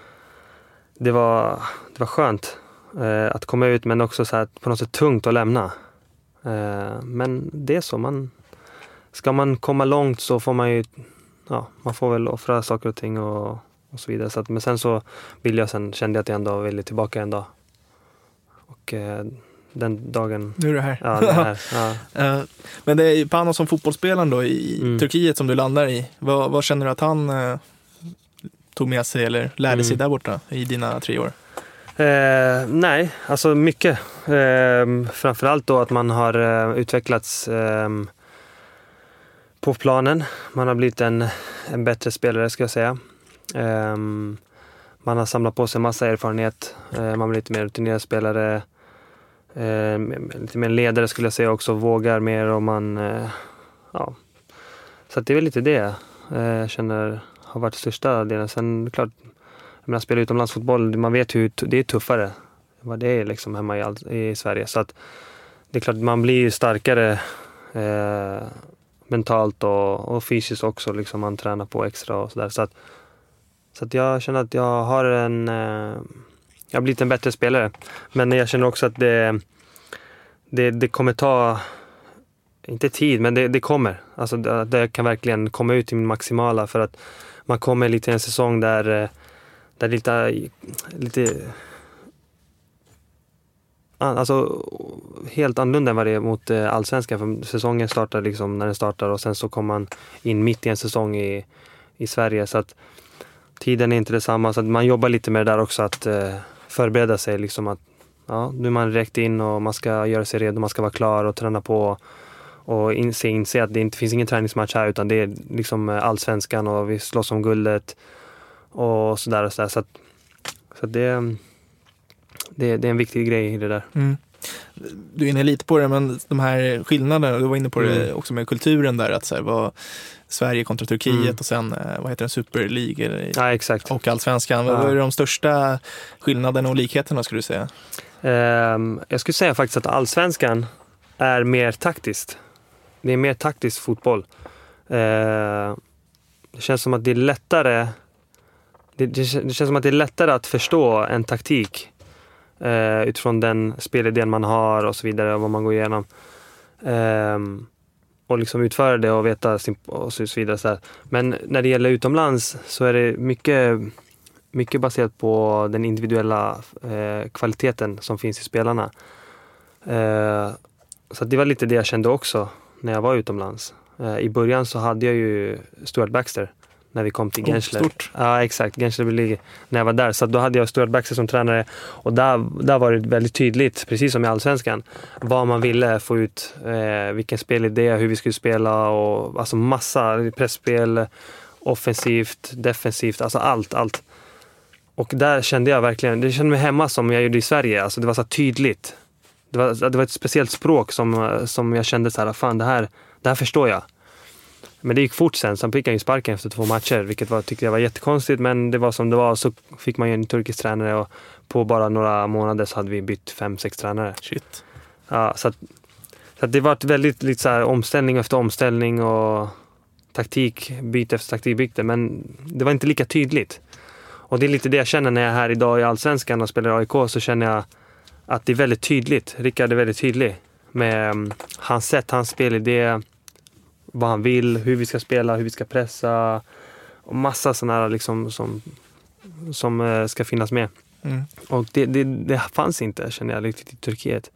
det var, det var skönt eh, att komma ut, men också så här, på något sätt tungt att lämna. Eh, men det är så, man ska man komma långt så får man ju, ja, man får väl offra saker och ting och, och så vidare. Så att, men sen så vill jag sen, kände jag att jag ändå ville tillbaka en dag. Och eh, den dagen... Nu är det här. Ja, det här. Ja. Men det är Panos som fotbollsspelaren då i mm. Turkiet som du landar i. Vad, vad känner du att han eh, tog med sig eller lärde mm. sig där borta i dina tre år? Eh, nej, alltså mycket. Eh, framförallt då att man har eh, utvecklats eh, på planen. Man har blivit en, en bättre spelare, ska jag säga. Eh, man har samlat på sig massa erfarenhet. Eh, man blir lite mer rutinerad spelare. Eh, lite mer ledare skulle jag säga också, vågar mer och man eh, ja, så att det är väl lite det eh, jag känner har varit största delen. Sen klart, jag menar, spela utomlandsfotboll, man vet hur det är tuffare vad det är liksom hemma i, all, i Sverige. Så att det är klart man blir ju starkare eh, mentalt och, och fysiskt också. Liksom man tränar på extra och sådär. Så att, så att jag känner att jag har en... Eh, jag har blivit en bättre spelare. Men jag känner också att det, det, det kommer ta... Inte tid, men det, det kommer. Alltså det, det kan verkligen komma ut i min maximala. För att man kommer lite i en säsong där, där lite... lite alltså helt annorlunda än vad det är mot allsvenskan. För säsongen startar liksom när den startar och sen så kommer man in mitt i en säsong i, i Sverige. Så att tiden är inte detsamma. Så att man jobbar lite med det där också, att eh, förbereda sig. Liksom att, ja, nu är man direkt in och man ska göra sig redo, man ska vara klar och träna på. Och inse, inse att det inte finns ingen träningsmatch här, utan det är liksom allsvenskan och vi slåss om guldet och sådär och sådär. Så, att, så att det, det, det är en viktig grej i det där. Mm. Du är inne lite på det, men de här skillnaderna, du var inne på det mm. också med kulturen där, att så här, vad Sverige kontra Turkiet mm. och sen, vad heter det, Super League eller, ja, exakt. och allsvenskan. Ja. Vad är de största skillnaderna och likheterna skulle du säga? Um, jag skulle säga faktiskt att allsvenskan är mer taktiskt. Det är mer taktisk fotboll. Uh, det känns som att det är lättare det, det, det känns som att det är lättare att förstå en taktik Uh, utifrån den spelidén man har och så vidare, vad man går igenom um, och liksom utföra det och veta sin, och så vidare så här. Men när det gäller utomlands så är det mycket mycket baserat på den individuella uh, kvaliteten som finns i spelarna. Uh, så det var lite det jag kände också när jag var utomlands. Uh, i början så hade jag ju Stuart Baxter när vi kom till Gensler. Oh, ja, exakt. Gensler League, när jag var där. Så då hade jag Stuart Baxter som tränare. Och där, där var det väldigt tydligt, precis som i allsvenskan, vad man ville få ut. Eh, vilken spelidé, hur vi skulle spela. Och, alltså massa pressspel, offensivt, defensivt. Alltså allt, allt. Och där kände jag verkligen, det kände mig hemma som jag gjorde i Sverige. Alltså det var så tydligt. Det var, det var ett speciellt språk som, som jag kände så här, fan det här, det här förstår jag. Men det gick fort sen, sen fick han ju sparken efter två matcher, vilket var, tyckte jag var jättekonstigt, men det var som det var. Så fick man ju en turkisk tränare och på bara några månader så hade vi bytt fem, sex tränare. Shit. Ja, så att, så att det var ett väldigt lite så här, omställning efter omställning och taktik, byte efter taktikbyte, men det var inte lika tydligt. Och det är lite det jag känner när jag är här idag i allsvenskan och spelar i A I K, så känner jag att det är väldigt tydligt. Rickard är väldigt tydlig med um, hans sätt, hans spelidé, vad han vill, hur vi ska spela, hur vi ska pressa och massa sådana här liksom som, som uh, ska finnas med. Mm. Och det, det, det fanns inte, känner jag, riktigt i Turkiet.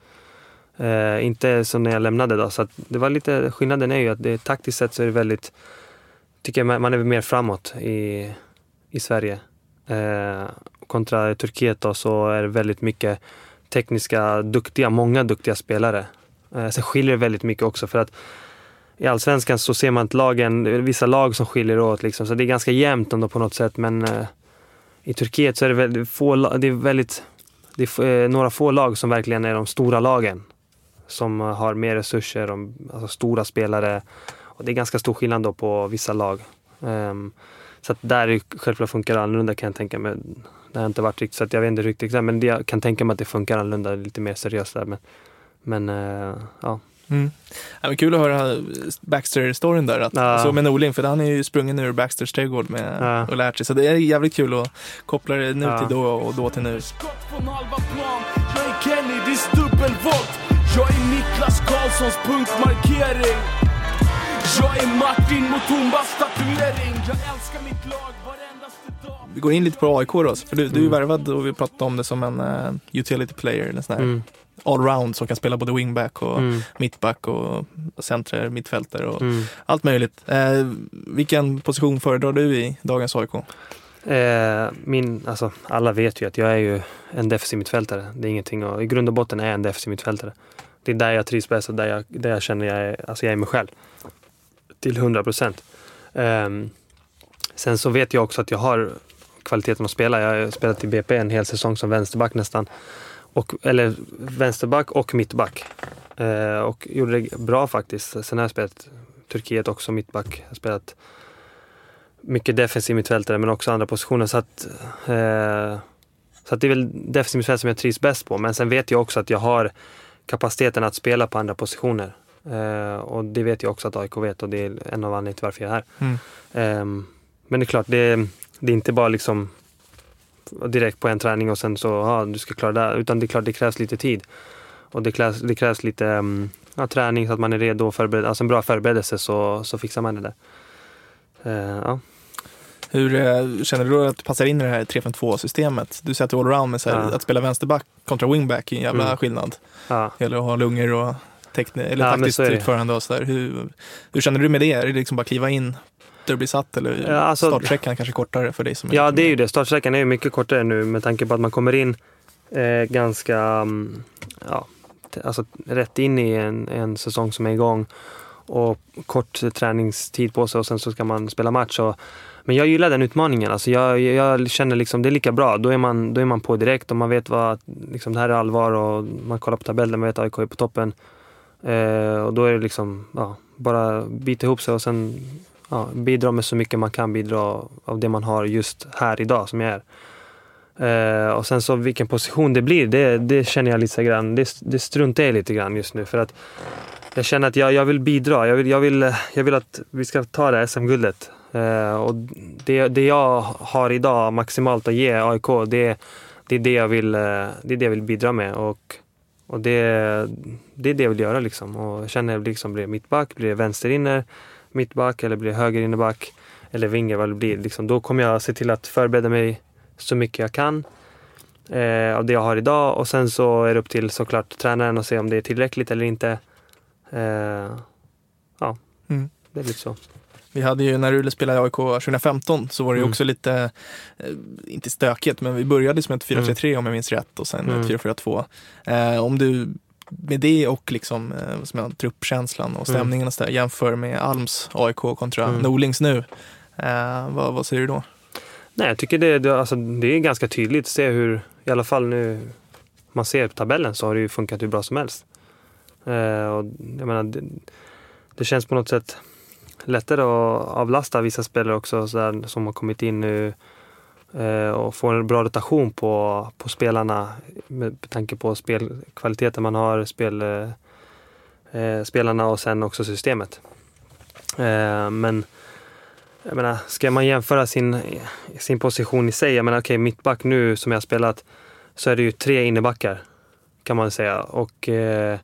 Uh, inte som när jag lämnade då. Så att det var lite, skillnaden är ju att det taktiskt sett så är det väldigt, tycker jag man är mer framåt i, i Sverige. Uh, kontra Turkiet då, så är det väldigt mycket tekniska, duktiga, många duktiga spelare. Uh, sen skiljer det väldigt mycket också, för att i allsvenskan så ser man att lagen, vissa lag som skiljer åt liksom, så det är ganska jämnt ändå på något sätt, men uh, i Turkiet så är det väldigt få, det är väldigt det är uh, några få lag som verkligen är de stora lagen som uh, har mer resurser, de, alltså stora spelare, och det är ganska stor skillnad då på vissa lag. Um, så att där är självklart funkar annorlunda, kan jag tänka mig. Det har inte varit riktigt, så att jag vet inte riktigt, men det, jag kan tänka mig att det funkar annorlunda, lite mer seriöst där, men, men uh, ja. Mm. Ja, men kul att höra Baxter-storyn där, att, ja. Alltså med Norling, för han är ju sprungen ur Baxters trädgård med, ja. Och lärt sig, så det är jävligt kul att koppla det nu ja. till då och då till nu. Jag är Kennedys dubbelvolt, jag är Niklas Karlssons punktmarkering, jag är Martin Mutumbas statuering, jag älskar mitt lag varendaste dag. Vi går in lite på A I K då, för du, mm. du är ju värvad och vi pratade om det som en uh, utility player, eller sån här mm. allround som kan spela både wingback och mm. mittback och center, mittfältare och mm. allt möjligt. Eh, vilken position föredrar du i dagens A I K? Eh, min, alltså, alla vet ju att jag är ju en defensiv mittfältare. Det är ingenting, och i grund och botten är jag en defensiv mittfältare. Det är där jag trivs bäst och där jag, där jag känner jag är, alltså jag är mig själv. Till hundra procent. Eh, sen så vet jag också att jag har kvaliteten att spela. Jag har spelat i B P en hel säsong som vänsterback nästan. Och, eller vänsterback och mittback. Eh, och gjorde det bra faktiskt. Sen har jag spelat Turkiet också mittback. Jag har spelat mycket defensiv mittfältare, men också andra positioner. Så att, eh, Så att det är väl defensivt mittfält som jag trivs bäst på. Men sen vet jag också att jag har kapaciteten att spela på andra positioner. Uh, och det vet jag också att A I K vet, och det är en av anledningarna till varför jag är här. Mm. Um, men det är klart, det, det är inte bara liksom direkt på en träning och sen så, ja, du ska klara det. Utan det är klart, det krävs lite tid. Och det krävs, det krävs lite um, ja, träning så att man är redo och förberedd. Alltså en bra förberedelse, så, så fixar man det där. Uh, ja. Hur uh, känner du att du passar in i det här tre fem två-systemet? Du säger att du all around, men så här, ja. Att spela vänsterback kontra wingback är en jävla mm. skillnad. Ja. Eller att ha lungor och tekn- eller ja, taktiskt utförande och så där. Hur, hur känner du med det? Är det liksom bara kliva in där du blir satt, eller ja, alltså, startsträckan kanske kortare för dig? Som är ja, det är ju det. Startsträckan är ju mycket kortare nu med tanke på att man kommer in eh, ganska ja, alltså, rätt in i en, en säsong som är igång och kort träningstid på sig och sen så ska man spela match. Och, men jag gillar den utmaningen. Alltså jag, jag känner liksom det är lika bra. Då är man, då är man på direkt och man vet vad liksom, det här är allvar, och man kollar på tabellen, man vet att A I K är på toppen. Eh, och då är det liksom ja, bara bita ihop sig och sen ja, bidra med så mycket man kan bidra av det man har just här idag som jag är. Eh, och sen så vilken position det blir, det, det känner jag lite grann. Det, det struntar jag lite grann just nu, för att jag känner att jag, jag vill bidra. Jag vill, jag, vill, jag vill att vi ska ta det S M-guldet. Eh, och det, det jag har idag maximalt att ge A I K, det, det, är, det, jag vill, det är det jag vill bidra med. Och Och det, det är det jag vill göra liksom. Och jag känner liksom, blir det mittback, blir det vänsterinner mittback, eller blir det högerinnerback eller vinger, vad det blir liksom. Då kommer jag se till att förbereda mig så mycket jag kan eh, av det jag har idag. Och sen så är det upp till såklart tränaren att se om det är tillräckligt eller inte. Eh, ja, mm. det är lite så. Vi hade ju, när Rule spelade i A I K tjugo femton, så var det ju mm. också lite, eh, inte stökigt, men vi började som ett fyra tre tre mm. om jag minns rätt, och sen mm. ett fyra fyra två. Eh, om du med det och liksom, eh, som jag, truppkänslan och stämningen mm. och så där, jämför med Alms A I K kontra mm. Norlings nu, eh, vad, vad säger du då? Nej, jag tycker det, det, alltså, det är ganska tydligt att se hur, i alla fall nu man ser på tabellen, så har det ju funkat hur bra som helst. Eh, och jag menar, det, det känns på något sätt lättare att avlasta vissa spelare också så där, som har kommit in nu eh, och få en bra rotation på, på spelarna med tanke på spelkvaliteten man har, spel, eh, spelarna och sen också systemet. Eh, men jag menar, ska man jämföra sin, sin position i sig, jag menar okej, okay, mittback nu som jag har spelat, så är det ju tre innebackar kan man säga, och eh,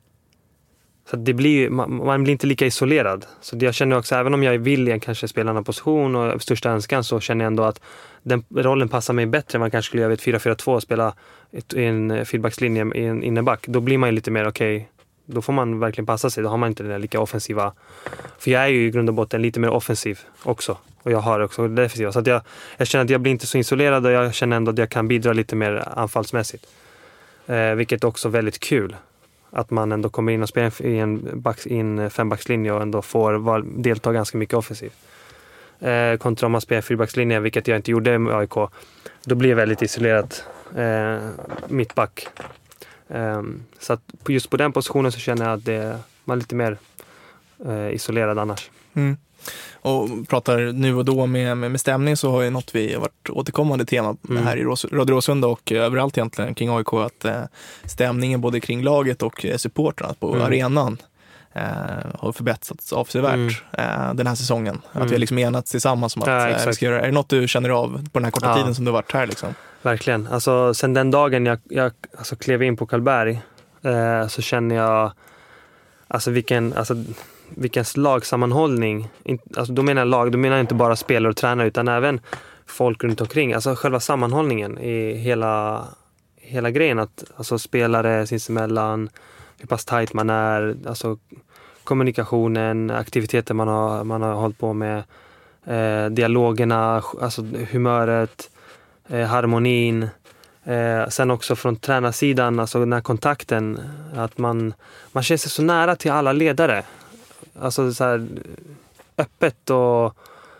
så det blir, man, man blir inte lika isolerad. Så det jag känner också, även om jag vill jag kanske spela en position och största önskan, så känner jag ändå att den rollen passar mig bättre än man kanske skulle göra i ett fyra fyra två och spela i en fyrbackslinje i en inneback. Då blir man ju lite mer okej, okay, då får man verkligen passa sig. Då har man inte den lika offensiva. För jag är ju i grund och botten lite mer offensiv också. Och jag har också defensiva. Så att jag, jag känner att jag blir inte så isolerad, och jag känner ändå att jag kan bidra lite mer anfallsmässigt. Eh, vilket är också väldigt kul. Att man ändå kommer in och spelar i en, backs, i en fembackslinje och ändå får var, delta ganska mycket offensivt. Eh, kontra om man spelar fyrbackslinje, vilket jag inte gjorde med A I K. Då blir jag väldigt isolerat eh, mittback. Eh, så att just på den positionen så känner jag att det, man är lite mer eh, isolerad annars. Mm. Och pratar nu och då med, med, med stämning, så har ju något vi har varit återkommande tema mm. här i Radio Råsunda och överallt egentligen kring A I K, att eh, stämningen både kring laget och eh, supportrarna på mm. arenan eh, har förbättrats avsevärt mm. eh, den här säsongen. Mm. Att vi har liksom enats tillsammans om att ja, eh, vi ska göra. Är det något du känner av på den här korta ja. tiden som du har varit här liksom? Verkligen. Alltså sen den dagen jag, jag alltså, klev in på Karlberg eh, så känner jag alltså vilken alltså vilken lagsammanhållning, alltså då menar jag lag, då menar jag inte bara spelare och tränare utan även folk runt omkring, alltså själva sammanhållningen i hela hela grejen, att alltså spelare sinsemellan, hur pass tajt man är, alltså kommunikationen, aktiviteter man har man har hållit på med, eh, dialogerna, alltså humöret, eh, harmonin, eh, sen också från tränarsidan, alltså den här kontakten, att man man känner sig så nära till alla ledare. Alltså så här öppet och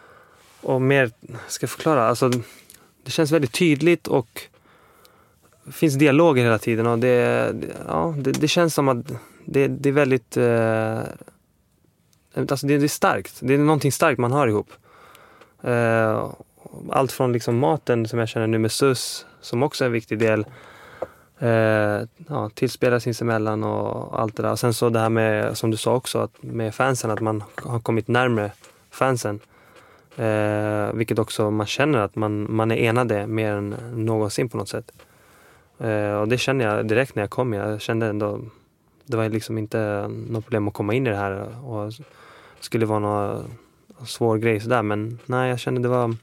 och mer, ska jag förklara, alltså det känns väldigt tydligt och det finns dialoger hela tiden, och det ja, det, det känns som att det, det är väldigt eh, alltså det, det är starkt. Det är någonting starkt man har ihop. Eh, allt från liksom maten som jag känner nu med S U S, som också är en viktig del. Eh, ja, tillspela sinsemellan och allt det där. Och sen så det här med, som du sa också, att med fansen, att man har kommit närmare fansen. Eh, vilket också man känner att man, man är enade mer än någonsin på något sätt. Eh, och det känner jag direkt när jag kom. Jag kände ändå, det var liksom inte något problem att komma in i det här och skulle vara någon svår grej sådär. Men nej, jag kände det var,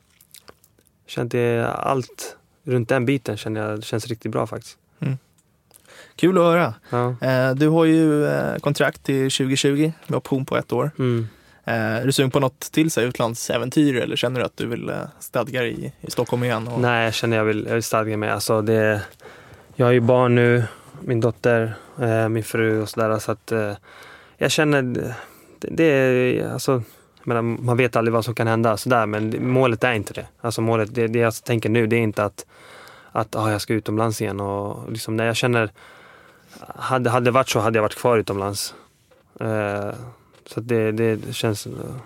kände allt runt den biten kände jag känns riktigt bra faktiskt. Mm. Kul att höra. Ja. Eh, du har ju eh, kontrakt till tjugo tjugo med option på ett år. Mm. Eh, är du sugen på något till sig utlandsäventyr, eller känner du att du vill eh, stadga i, i Stockholm igen? Och... Nej, jag känner jag vill, jag vill stadga mig. Alltså det, jag har ju barn nu, min dotter, eh, min fru och sådär. Så att eh, jag känner det, det är, alltså, jag menar, man vet aldrig vad som kan hända sådär, men målet är inte det. Alltså målet, det, det jag tänker nu, det är inte att att ah, jag ska utomlands igen. Och liksom, när jag känner, hade, hade det varit så hade jag varit kvar utomlands. Eh, så att det, det känns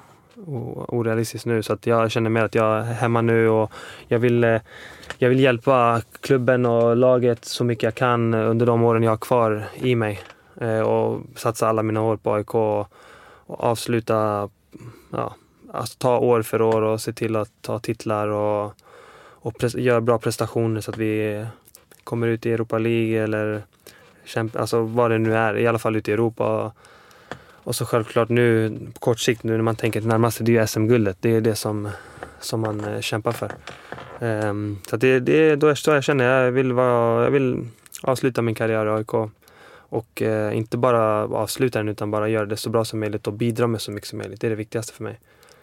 uh, orealistiskt nu. Så att jag känner mer att jag är hemma nu och jag vill, eh, jag vill hjälpa klubben och laget så mycket jag kan under de åren jag har kvar i mig. Eh, och satsa alla mina år på A I K och, och avsluta, ja, alltså ta år för år och se till att ta titlar och och pres- gör bra prestationer så att vi kommer ut i Europa League eller kämpa, alltså vad det nu är, i alla fall ut i Europa. Och så självklart nu på kort sikt, nu när man tänker att närmaste, det är ju S M-guldet. Det är det som, som man uh, kämpar för. Um, så att det, det är då jag, jag känner jag vill, vara, jag vill avsluta min karriär i A I K. Och uh, inte bara avsluta den, utan bara göra det så bra som möjligt och bidra med så mycket som möjligt. Det är det viktigaste för mig.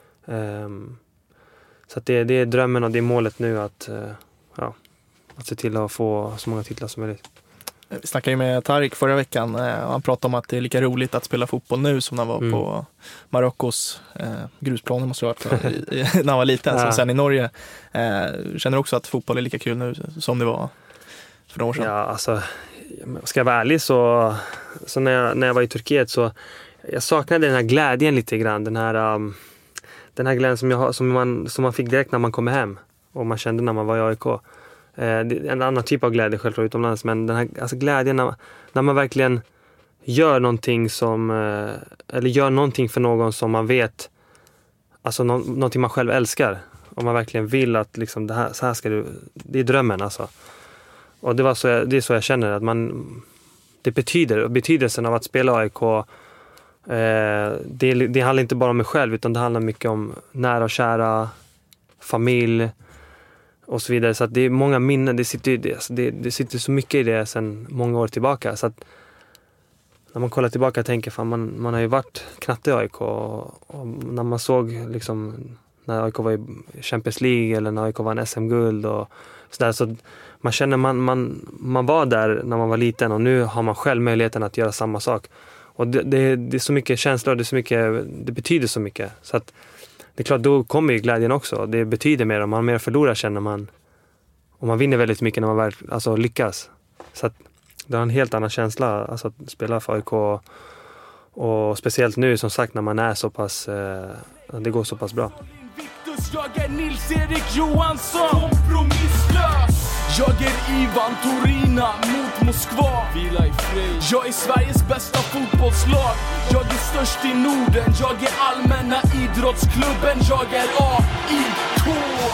Um, Så att det, det är drömmen och det är målet nu att, ja, att se till att få så många titlar som möjligt. Vi snackade ju med Tarik förra veckan och han pratade om att det är lika roligt att spela fotboll nu som när han var mm. på Marockos eh, grusplaner måste det ha varit när han var liten, ja. Som sen i Norge. Eh, känner du också att fotboll är lika kul nu som det var för några år sedan? Ja, alltså, ska jag vara ärlig så, så när, jag, när jag var i Turkiet så jag saknade den här glädjen lite grann, den här... Um, Den här glädjen som, jag, som, man, som man fick direkt när man kom hem och man kände när man var i A I K. Eh, det är en annan typ av glädje självklart utomlands, men den här alltså glädjen när, när man verkligen gör någonting som, eh, eller gör någonting för någon som man vet, alltså no, någonting man själv älskar. Om man verkligen vill att liksom, det här, så här ska du, det är drömmen alltså. Och det, var så jag, det är så jag känner att man, det betyder, betydelsen av att spela A I K. Eh, det, det handlar inte bara om mig själv, utan det handlar mycket om nära och kära, familj och så vidare. Så att det är många minnen, det sitter, det, det, det sitter så mycket i det sedan många år tillbaka. Så att när man kollar tillbaka och tänker, fan, man, man har ju varit knappt i A I K och, och när man såg liksom, när A I K var i Champions League eller när A I K var en S M-guld och sådär, så man känner man, man, man var där när man var liten och nu har man själv möjligheten att göra samma sak. Och det, det, det är så mycket känslor, det är så mycket, det betyder så mycket. Så att det är klart, då kommer ju glädjen också. Det betyder mer, om man mer förlorar känner man, och man vinner väldigt mycket när man väl, alltså, lyckas. Så att det har en helt annan känsla, alltså, att spela för A I K. Och speciellt nu, som sagt, när man är så pass, eh, det går så pass bra. Jag är Nils-Erik Johansson, kompromisslös. Jag är Ivan Torina mot Moskva. Vila i fred. Jag är Sveriges bästa fotbollslag. Jag är störst i Norden. Jag är allmänna idrottsklubben. Jag är A I K.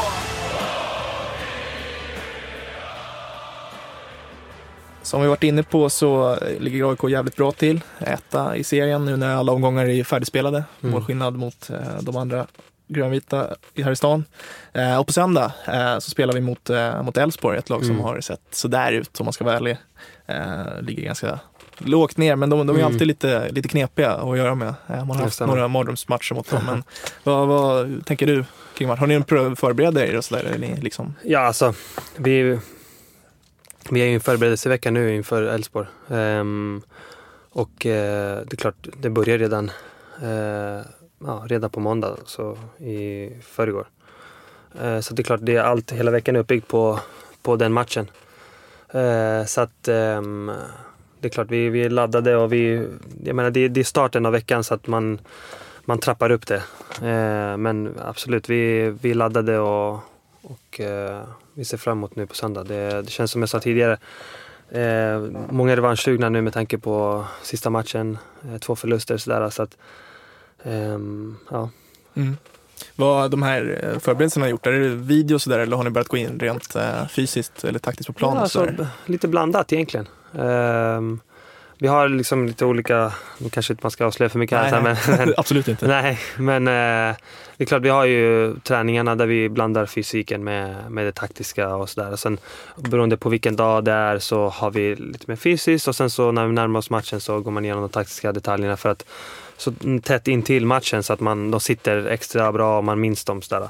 Som vi varit inne på så ligger A I K jävligt bra till. Etta i serien nu när alla omgångar är färdigspelade. Mm. Målskillnad mot eh, de andra grönvita här i stan. Eh, och på söndag eh, så spelar vi mot, eh, mot Elfsborg, ett lag som mm. har sett så där ut, om man ska vara ärlig. Eh, ligger ganska lågt ner, men de, de är mm. alltid lite, lite knepiga att göra med. Eh, man har haft några mardrömsmatcher mot dem. Men vad, vad tänker du kring match? Har ni förberett er och så där? Är ni liksom... Ja, alltså vi, vi är ju i en förberedelsevecka nu inför Elfsborg. Um, och uh, det är klart, det börjar redan uh, Ja, redan på måndag, så i förrgår. Eh, så det är klart, det är allt, hela veckan är uppbyggt på, på den matchen. Eh, så att eh, det är klart, vi, vi är laddade och vi, jag menar, det, det är starten av veckan så att man, man trappar upp det. Eh, men absolut, vi, vi är laddade och, Och eh, vi ser fram emot nu på söndag. Det, det känns som jag sa tidigare. Eh, många är revanschsugna nu med tanke på sista matchen. Eh, två förluster sådär. Så att, eh, ja. Mm. Vad de här förberedelserna har gjort? Är det videos sådär eller har ni börjat gå in rent eh, fysiskt eller taktiskt på planen? Ja, alltså, lite blandat egentligen. Eh, vi har liksom lite olika, kanske inte man ska avslöja för mycket. Nej, här, nej. Men, absolut inte. Nej, men eh, det är klart vi har ju träningarna där vi blandar fysiken med, med det taktiska och sådär. Och sen beroende på vilken dag det är så har vi lite mer fysiskt och sen så när vi närmar oss matchen så går man igenom de taktiska detaljerna för att så tätt in till matchen så att man, de sitter extra bra och man minns dem sådär.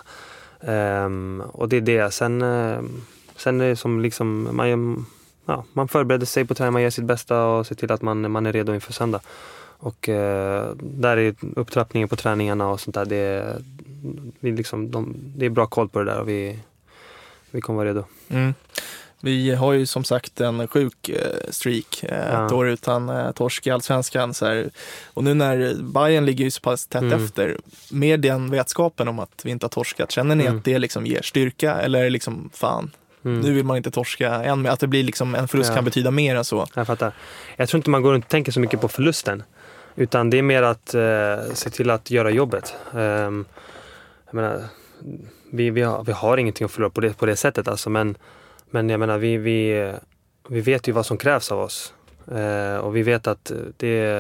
Um, och det är det. Sen, uh, sen är det som liksom man, ja, man förbereder sig på träning, man gör sitt bästa och ser till att man, man är redo inför söndag. Och uh, där är upptrappningen på träningarna och sånt där. Det är, vi liksom, de, det är bra koll på det där och vi, vi kommer vara redo. Mm. Vi har ju som sagt en sjuk eh, streak, eh, ja. ett år utan eh, torsk i Allsvenskan. Så här. Och nu när Bayern ligger ju så pass tätt mm. efter, med den vetskapen om att vi inte har torskat, känner ni mm. att det liksom ger styrka? Eller är det liksom, fan, mm. nu vill man inte torska än, med att det blir liksom, en förlust ja. kan betyda mer än så? Jag fattar. Jag tror inte man går runt och tänker så mycket på förlusten, utan det är mer att eh, se till att göra jobbet. Um, jag menar, vi, vi, har, vi har ingenting att förlora på det, på det sättet alltså, men Men jag menar, vi, vi, vi vet ju vad som krävs av oss. Eh, och vi vet att det,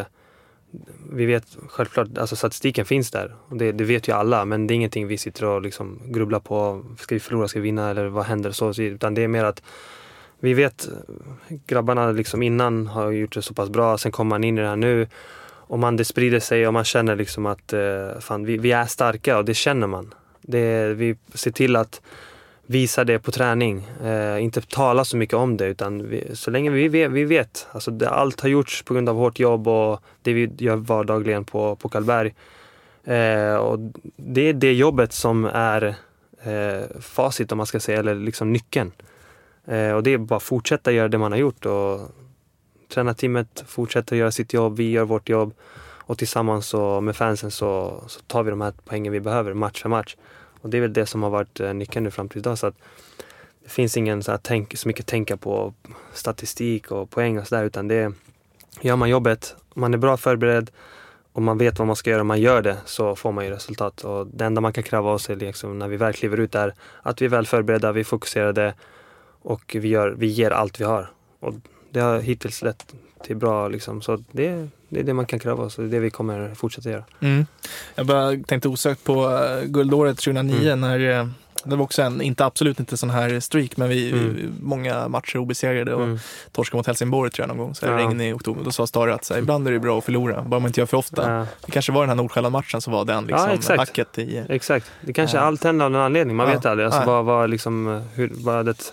vi vet självklart, alltså statistiken finns där. Och det, det vet ju alla, men det är ingenting vi sitter och liksom grubblar på. Ska vi förlora, ska vi vinna eller vad händer? Så, utan det är mer att vi vet, grabbarna liksom innan har gjort det så pass bra. Sen kommer man in i det här nu. Och man, det sprider sig och man känner liksom att eh, fan, vi, vi är starka och det känner man. Det, vi ser till att visa det på träning. Eh, inte tala så mycket om det, utan vi, så länge vi vet, vi vet alltså det, allt har gjorts på grund av hårt jobb och det vi gör vardagligen på, på Karlberg. Eh, och det är det jobbet som är eh, facit, om man ska säga, eller liksom nyckeln. Eh, och det är bara att fortsätta göra det man har gjort och tränarteamet fortsätter göra sitt jobb, vi gör vårt jobb och tillsammans så, med fansen så, så tar vi de här poängen vi behöver match för match. Och det är väl det som har varit nyckeln nu fram till idag. Så att det finns ingen så, här tänk, så mycket tänka på statistik och poäng och sådär. Utan det gör man jobbet, man är bra förberedd och man vet vad man ska göra och man gör det, så får man ju resultat. Och det enda man kan kräva av sig liksom, när vi väl kliver ut är att vi är väl förberedda, vi är fokuserade och vi, gör, vi ger allt vi har. Och det har hittills lett till bra liksom, så det, det är det man kan kräva, så det är det vi kommer fortsätta göra. Mm. Jag bara tänkte osökt på uh, guldåret tjugohundranio mm. när uh, det var också en, inte absolut inte sån här streak, men vi, mm. vi många matcher obesegrade och mm. torskade mot Helsingborg tror jag någon gång, så ja. regn i oktober. Då sa Stare att så här, ibland är det bra att förlora, bara man inte gör för ofta. Ja. Det kanske var den här Nordsjälland-matchen som var den liksom, ja, exakt. hacket i... Exakt, det kanske är uh, allt händer av en anledning, man uh, vet aldrig alltså, uh. vad, vad liksom, hur, vad det,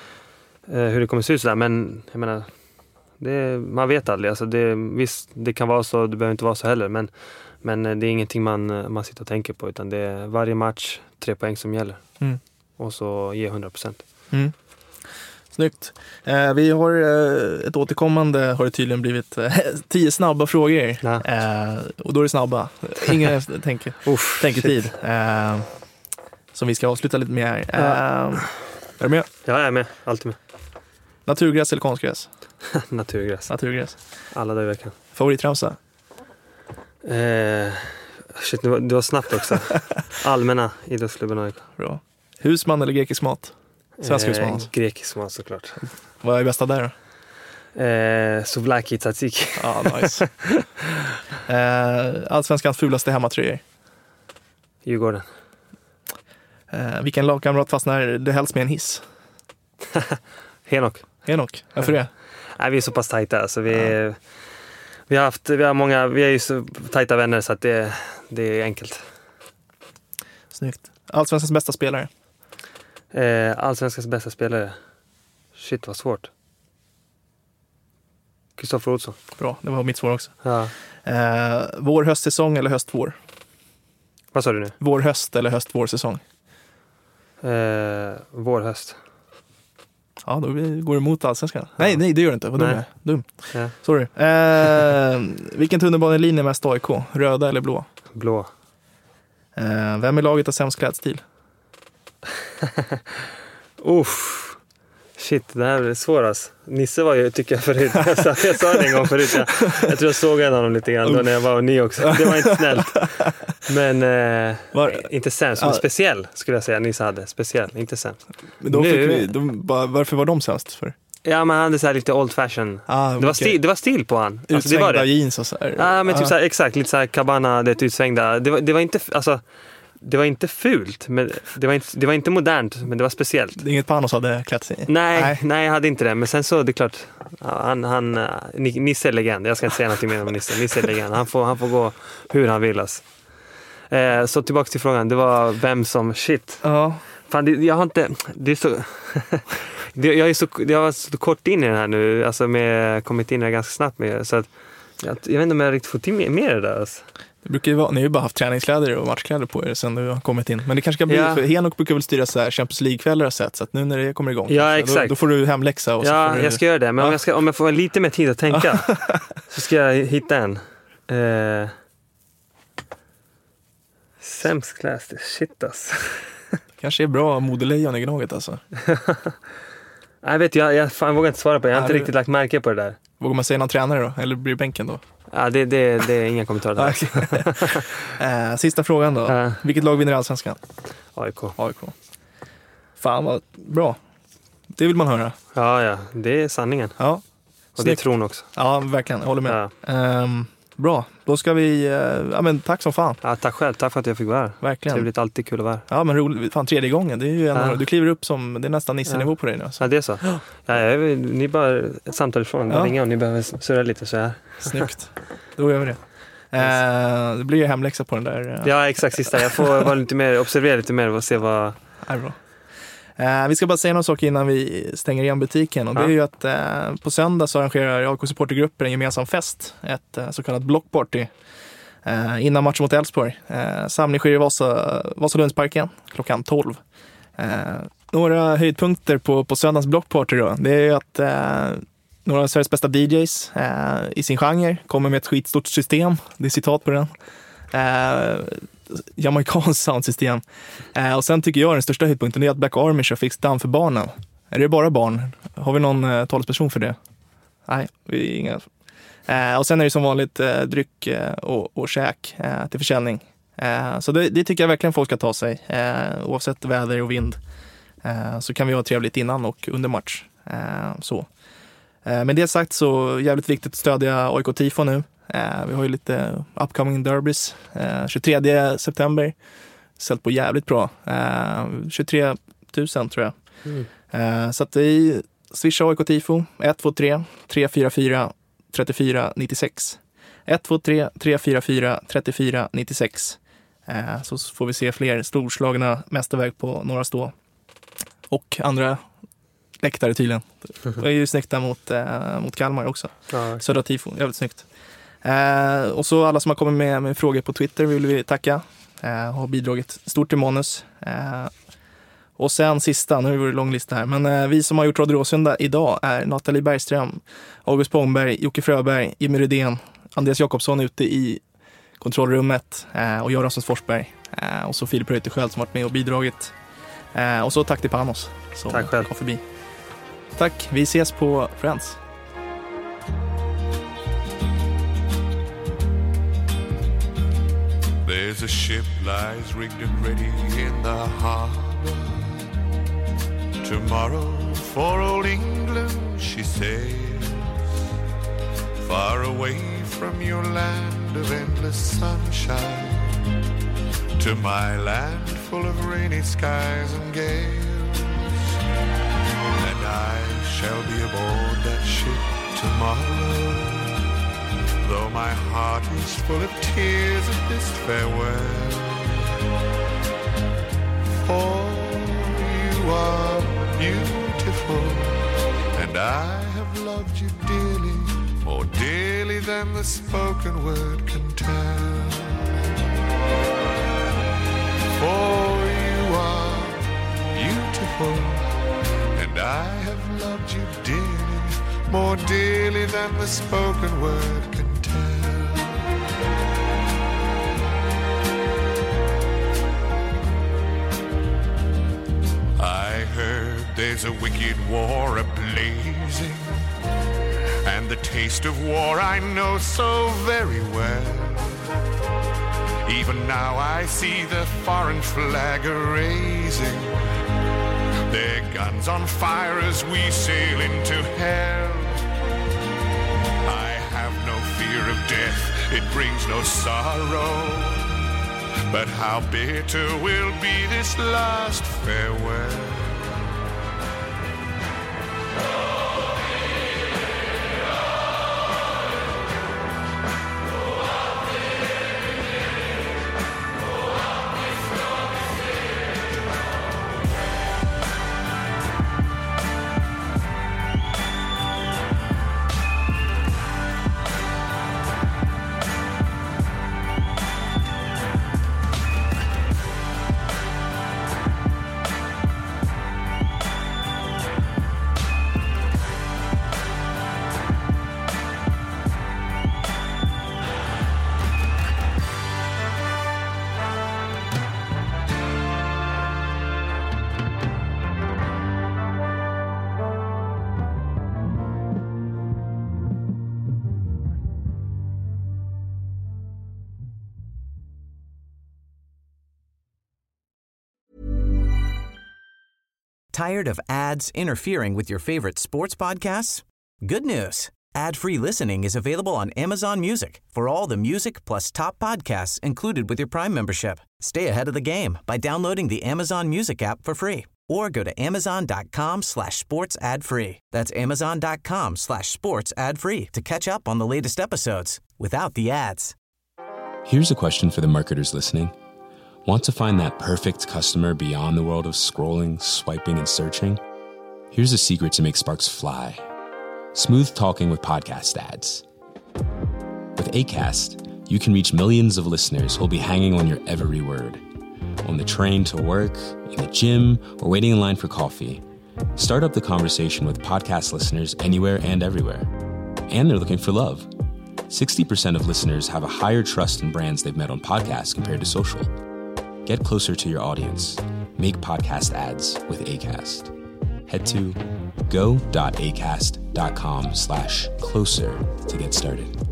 uh, hur det kommer se ut sådär, men jag menar det, man vet aldrig. Alltså det, visst, det kan vara så, det behöver inte vara så heller. Men, men det är ingenting man, man sitter och tänker på. Utan det är varje match, tre poäng som gäller. Mm. Och så ge hundra procent. Mm. Snyggt. Eh, vi har eh, ett återkommande, har det tydligen blivit eh, tio snabba frågor. Ja. Eh, och då är det snabba. Ingen tänker, tänketid. Eh, som vi ska avsluta lite med här. Eh, ja. Är du med? Ja, jag är med. Alltid med. Naturgräs eller konstgräs? Naturgräs. Naturgräs. Alla dagar i veckan. Favoritramsa? Eh, shit, du var, du var snabbt också. Allmänna idrottsklubben A I K. Bra. Husman eller grekisk mat? Svensk eh, husman. Grekisk mat såklart. Vad är bästa där då? Eh, souvlaki tzatziki. Ja, ah, nice. eh, Allsvenskans fulaste hemmatröjor? Djurgården. Eh, vilken lagkamrat fastnar det helst med en hiss? Henok. Henok, varför det? Nej, vi är så pass tajta. Alltså vi, ja. vi, har haft, vi har många, vi är ju så tajta vänner så att det, det är enkelt. Snyggt. Allsvenskans bästa spelare? Eh, Allsvenskans bästa spelare? Shit, vad svårt. Kristoffer Olsson. Bra, det var mitt svar också. Ja. Eh, vår höstsäsong eller höstvår? Vad sa du nu? Vår höst eller höstvår säsong? Eh, vår höst. Ja, då går det emot Allsvenskan. Ja. Nej, nej, det gör det inte. Vad dum jag är. Dum. Ja. Sorry. Eh, vilken tunnelbanelinje är mest A I K? Röda eller blå? Blå. Eh, vem är laget av sämst klädstil? Uff. Shit, det här är svårast. Nisse var ju, tycker jag förut. Jag sa, jag sa det en gång förut. Jag, jag tror jag såg en av dem lite grann då när jag var och ni också. Det var inte snällt. Men eh, var, inte sämst, men ja. speciell skulle jag säga. Nisse hade speciell, inte sämst. Men då fick vi, de, varför var de sämst för? Ja, men han hade så här lite old fashion. Ah, det, var stil, det var stil på han. Alltså, utsvängda det var det. Jeans och så här. Ja, men typ ah. så här, exakt. Lite så här Cabana, det utsvängda. Det var, det var inte, alltså... Det var inte fult, men det var inte, det var inte modernt, men det var speciellt. Det är inget Panos hade klätt sig i? Nej, nej, nej, jag hade inte det. Men sen så, det är klart, han, han, Nisse är legend. Jag ska inte säga något mer om Nisse. Nisse är legend. Han får, han får gå hur han vill. Alltså. Eh, så tillbaka till frågan. Det var vem som, shit. Ja. Fan, det, jag har inte, det är så... det, jag, är så jag var så kort in i den här nu. Alltså, med, kommit in i det ganska snabbt med. Så att, jag, jag vet inte om jag riktigt fått till med, med det där. Alltså. Det brukar ju vara, ni har ju bara haft träningskläder och matchkläder på er sen du har kommit in. Men det kanske ska bli, ja. för Henok brukar väl styra så här Champions League-kvällar och sätt, så att nu när det kommer igång, ja, exakt. Då, då får du hemläxa. Och så ja, får du... jag ska göra det. Men ja. om, jag ska, om jag får lite mer tid att tänka så ska jag hitta en. Eh... Sämst class, shit alltså. Kanske är bra modelejon i Gnaget alltså. Jag vet, jag, jag, fan, jag vågar inte svara på det. Jag har inte ja, riktigt lagt märke på det där. Vågar man säga någon tränare då? Eller blir det bänken då? Ja, det, det, det är inga kommentarer där. eh, Sista frågan då. Eh. Vilket lag vinner Allsvenskan? A I K. A I K. Fan vad bra. Det vill man höra. Ja, ja. Det är sanningen. Ja. Och Snyggt. det är tron också. Ja, verkligen. Jag håller med. Ja. Um, bra. Då ska vi... Uh, ja, men tack som fan. Ja, tack själv. Tack för att jag fick vara här. Verkligen. Det har blivit alltid kul att vara. Ja, men roligt. Fan, tredje gången. Det är ju en, ja. Du kliver upp som... Det är nästan Nisse-nivå ja. på dig nu. Så. Ja, det är så. Ja, jag vill, ni bara ett samtal ifrån. Ja. Ringa om ni behöver surra lite så här. Snyggt. Då gör vi det. Uh, det blir ju hemläxa på den där. Uh. Ja, exakt. Sista. Jag får vara lite mer, observera lite mer och se vad... Ja, bra. Uh, vi ska bara säga någon sak innan vi stänger igen butiken. Och ja. Det är ju att uh, på söndag så arrangerar A I K-supportergrupper en gemensam fest. Ett uh, så kallat blockparty. Uh, innan matchen mot Elfsborg. Uh, samling sker i Vasa, Vasalundsparken klockan tolv. Uh, några höjdpunkter på, på söndags blockparty då. Det är ju att uh, några av Sveriges bästa D Js uh, i sin genre kommer med ett skitstort system. Det är citat på den. Uh, Jamaicanskt soundsystem. Uh, och sen tycker jag den största höjdpunkten är att Black Army kör fixed down för barnen. Är det bara barn? Har vi någon uh, talesperson för det? Nej, vi är inga... Eh, och sen är det som vanligt eh, dryck eh, och, och käk eh, till försäljning. Eh, så det, det tycker jag verkligen folk ska ta sig. Eh, oavsett väder och vind. Eh, så kan vi ha trevligt innan och under match. Eh, så. Eh, med det sagt så jävligt viktigt att stödja A I K-tifo nu. Eh, vi har ju lite upcoming derbys. Eh, tjugotredje september. Sällt på jävligt bra. Eh, tjugotre tusen tror jag. Mm. Eh, så att vi swishar A I K-tifo. ett två tre tre fyra fyra trettiofyra nittiosex. ett två tre tre fyra fyra trettiofyra nittiosex. Eh, så får vi se fler storslagna mästerverk på Norra Stå. Och andra läktare tydligen. Det är ju snyggt där mot, eh, mot Kalmar också. Ja, Södra tifo, jävligt snyggt. Eh, och så alla som har kommit med, med frågor på Twitter vill vi tacka. Eh, har bidragit stort till manus. Eh, Och sen sista, nu är det en lång lista här, men eh, vi som har gjort Radio Råsunda idag är Nathalie Bergström, August Pångberg, Jocke Fröberg, Jimmy Rydén, Andreas Jakobsson ute i kontrollrummet eh, och jag Rasmus Forsberg eh, och så Filip Reuterskiöld som varit med och bidragit. Eh, och så tack till Panos som tack själv. kom förbi. Tack, vi ses på Friends. There's a ship lies rigged and ready in the harbor. Tomorrow for old England she sails, far away from your land of endless sunshine, to my land full of rainy skies and gales. And I shall be aboard that ship tomorrow, though my heart is full of tears at this farewell. For you are beautiful, and I have loved you dearly, more dearly than the spoken word can tell. For you are beautiful, and I have loved you dearly, more dearly than the spoken word can tell. There's a wicked war a-blazing, and the taste of war I know so very well. Even now I see the foreign flag a-raising, their guns on fire as we sail into hell. I have no fear of death, it brings no sorrow, but how bitter will be this last farewell. Tired of ads interfering with your favorite sports podcasts? Good news. Ad-free listening is available on Amazon Music for all the music plus top podcasts included with your Prime membership. Stay ahead of the game by downloading the Amazon Music app for free or go to amazon.com slash sports ad free. That's amazon.com slash sports ad free to catch up on the latest episodes without the ads. Here's a question for the marketers listening. Want to find that perfect customer beyond the world of scrolling, swiping, and searching? Here's a secret to make sparks fly. Smooth talking with podcast ads. With Acast, you can reach millions of listeners who'll be hanging on your every word. On the train to work, in the gym, or waiting in line for coffee. Start up the conversation with podcast listeners anywhere and everywhere. And they're looking for love. sixty percent of listeners have a higher trust in brands they've met on podcasts compared to social. Get closer to your audience. Make podcast ads with Acast. Head to go.acast.com slash closer to get started.